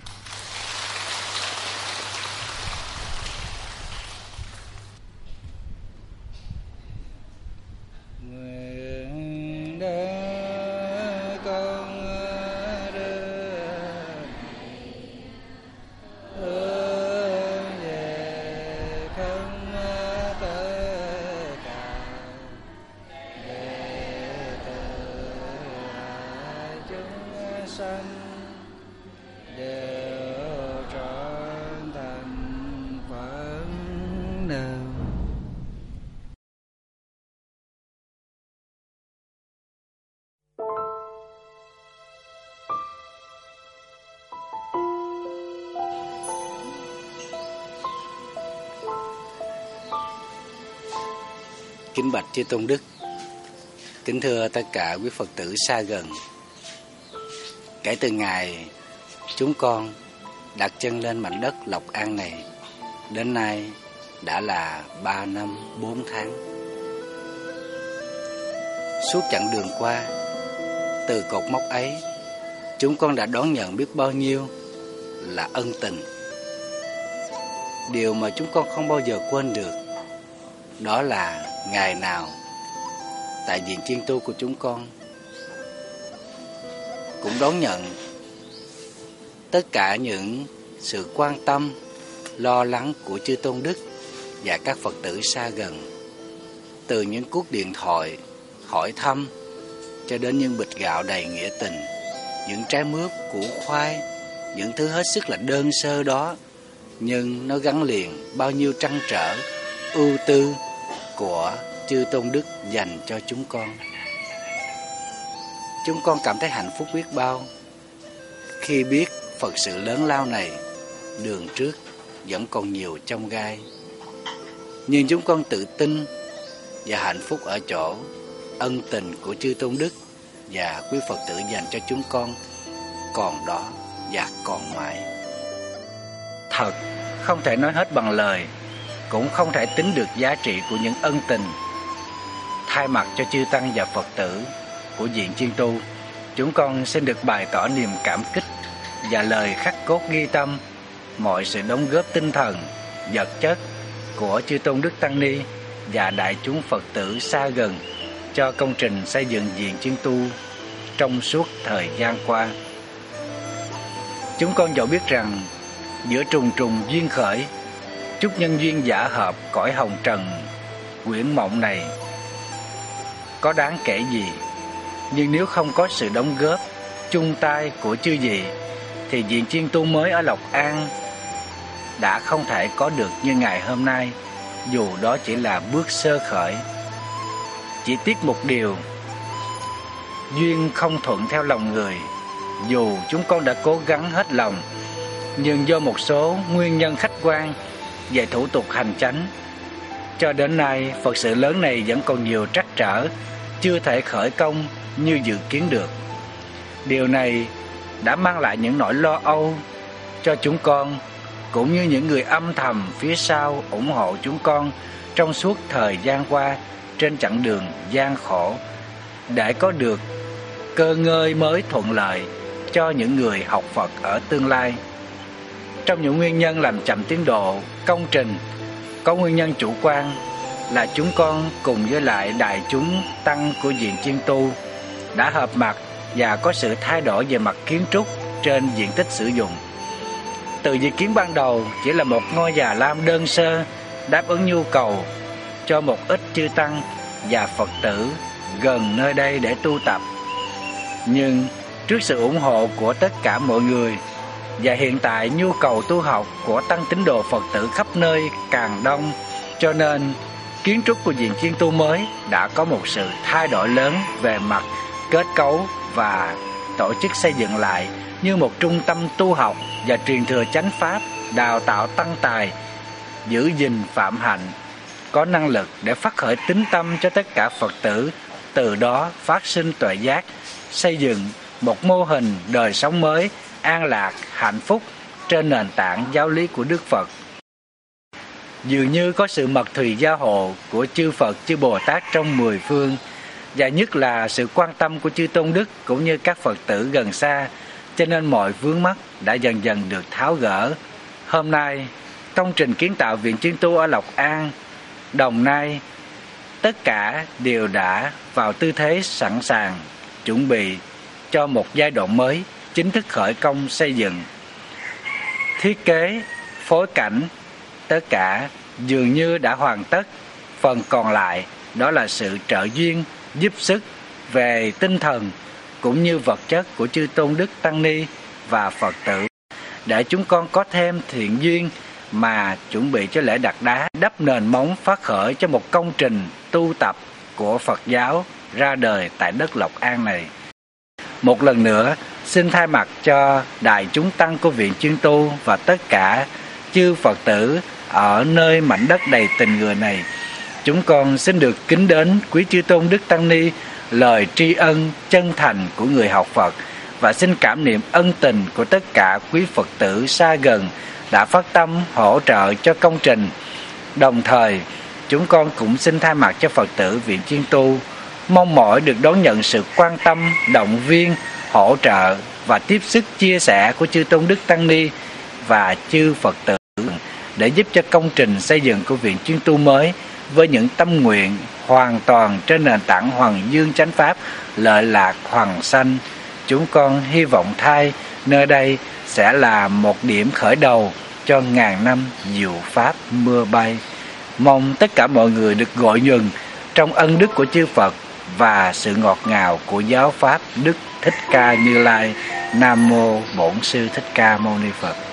Kính bạch chư tôn đức, kính thưa tất cả quý Phật tử xa gần. Kể từ ngày chúng con đặt chân lên mảnh đất Lộc An này, đến nay đã là ba năm bốn tháng. Suốt chặng đường qua, từ cột mốc ấy, chúng con đã đón nhận biết bao nhiêu là ân tình. Điều mà chúng con không bao giờ quên được đó là ngày nào tại viện chiên tu của chúng con cũng đón nhận tất cả những sự quan tâm, lo lắng của chư tôn đức và các Phật tử xa gần. Từ những cuộc điện thoại hỏi thăm cho đến những bịch gạo đầy nghĩa tình, những trái mướp, củ khoai, những thứ hết sức là đơn sơ đó, nhưng nó gắn liền bao nhiêu trăn trở, ưu tư của chư tôn đức dành cho chúng con. Chúng con cảm thấy hạnh phúc biết bao khi biết Phật sự lớn lao này đường trước vẫn còn nhiều chông gai, nhưng chúng con tự tin và hạnh phúc ở chỗ ân tình của chư tôn đức và quý Phật tử dành cho chúng con còn đó và còn mãi. Thật không thể nói hết bằng lời, cũng không thể tính được giá trị của những ân tình. Thay mặt cho chư tăng và Phật tử của viện chiên tu, chúng con xin được bày tỏ niềm cảm kích và lời khắc cốt ghi tâm mọi sự đóng góp tinh thần, vật chất của chư tôn đức tăng ni và đại chúng Phật tử xa gần cho công trình xây dựng viện chiên tu trong suốt thời gian qua. Chúng con dẫu biết rằng giữa trùng trùng duyên khởi, chúc nhân duyên giả hợp cõi hồng trần quyển mộng này có đáng kể gì, nhưng nếu không có sự đóng góp chung tay của chư vị thì viện chiên tu mới ở Lộc An đã không thể có được như ngày hôm nay, dù đó chỉ là bước sơ khởi. Chỉ tiếc một điều, duyên không thuận theo lòng người. Dù chúng con đã cố gắng hết lòng, nhưng do một số nguyên nhân khách quan về thủ tục hành chánh, cho đến nay Phật sự lớn này vẫn còn nhiều trắc trở, chưa thể khởi công như dự kiến được. Điều này đã mang lại những nỗi lo âu cho chúng con, cũng như những người âm thầm phía sau ủng hộ chúng con trong suốt thời gian qua trên chặng đường gian khổ, để có được cơ ngơi mới thuận lợi cho những người học Phật ở tương lai. Trong những nguyên nhân làm chậm tiến độ công trình, có nguyên nhân chủ quan là chúng con cùng với lại đại chúng tăng của viện Chiên Tu đã hợp mặt và có sự thay đổi về mặt kiến trúc trên diện tích sử dụng. Từ dự kiến ban đầu chỉ là một ngôi già lam đơn sơ đáp ứng nhu cầu cho một ít chư tăng và Phật tử gần nơi đây để tu tập. Nhưng trước sự ủng hộ của tất cả mọi người, và hiện tại nhu cầu tu học của tăng tín đồ Phật tử khắp nơi càng đông, cho nên kiến trúc của viện Chiên Tu mới đã có một sự thay đổi lớn về mặt kết cấu và tổ chức xây dựng lại như một trung tâm tu học và truyền thừa chánh pháp, đào tạo tăng tài, giữ gìn phạm hạnh, có năng lực để phát khởi tín tâm cho tất cả Phật tử, từ đó phát sinh tuệ giác, xây dựng một mô hình đời sống mới, an lạc, hạnh phúc trên nền tảng giáo lý của Đức Phật. Dường như có sự mật thùy gia hộ của chư Phật, chư Bồ Tát trong mười phương, và nhất là sự quan tâm của chư Tôn Đức cũng như các Phật tử gần xa, cho nên mọi vướng mắc đã dần dần được tháo gỡ. Hôm nay, công trình kiến tạo viện Chiên Tu ở Lộc An, Đồng Nai, tất cả đều đã vào tư thế sẵn sàng, chuẩn bị cho một giai đoạn mới chính thức khởi công xây dựng. Thiết kế, phối cảnh, tất cả dường như đã hoàn tất. Phần còn lại đó là sự trợ duyên, giúp sức về tinh thần cũng như vật chất của chư Tôn Đức Tăng Ni và Phật tử, để chúng con có thêm thiện duyên mà chuẩn bị cho lễ đặt đá, đắp nền móng phát khởi cho một công trình tu tập của Phật giáo ra đời tại đất Lộc An này. Một lần nữa, xin thay mặt cho đại chúng tăng của viện Chiên Tu và tất cả chư Phật tử ở nơi mảnh đất đầy tình người này, chúng con xin được kính đến quý chư Tôn Đức Tăng Ni lời tri ân chân thành của người học Phật, và xin cảm niệm ân tình của tất cả quý Phật tử xa gần đã phát tâm hỗ trợ cho công trình. Đồng thời, chúng con cũng xin thay mặt cho Phật tử viện Chiên Tu mong mỏi được đón nhận sự quan tâm, động viên, hỗ trợ và tiếp sức chia sẻ của chư Tôn Đức Tăng Ni và chư Phật tử để giúp cho công trình xây dựng của viện Chiên Tu mới với những tâm nguyện hoàn toàn trên nền tảng Hoàng Dương Chánh Pháp, lợi lạc hoàng sanh. Chúng con hy vọng thay nơi đây sẽ là một điểm khởi đầu cho ngàn năm diệu Pháp mưa bay. Mong tất cả mọi người được gọi nhuần trong ân đức của chư Phật và sự ngọt ngào của giáo Pháp Đức Thích Ca Như Lai. Nam Mô Bổn Sư Thích Ca Mâu Ni Phật.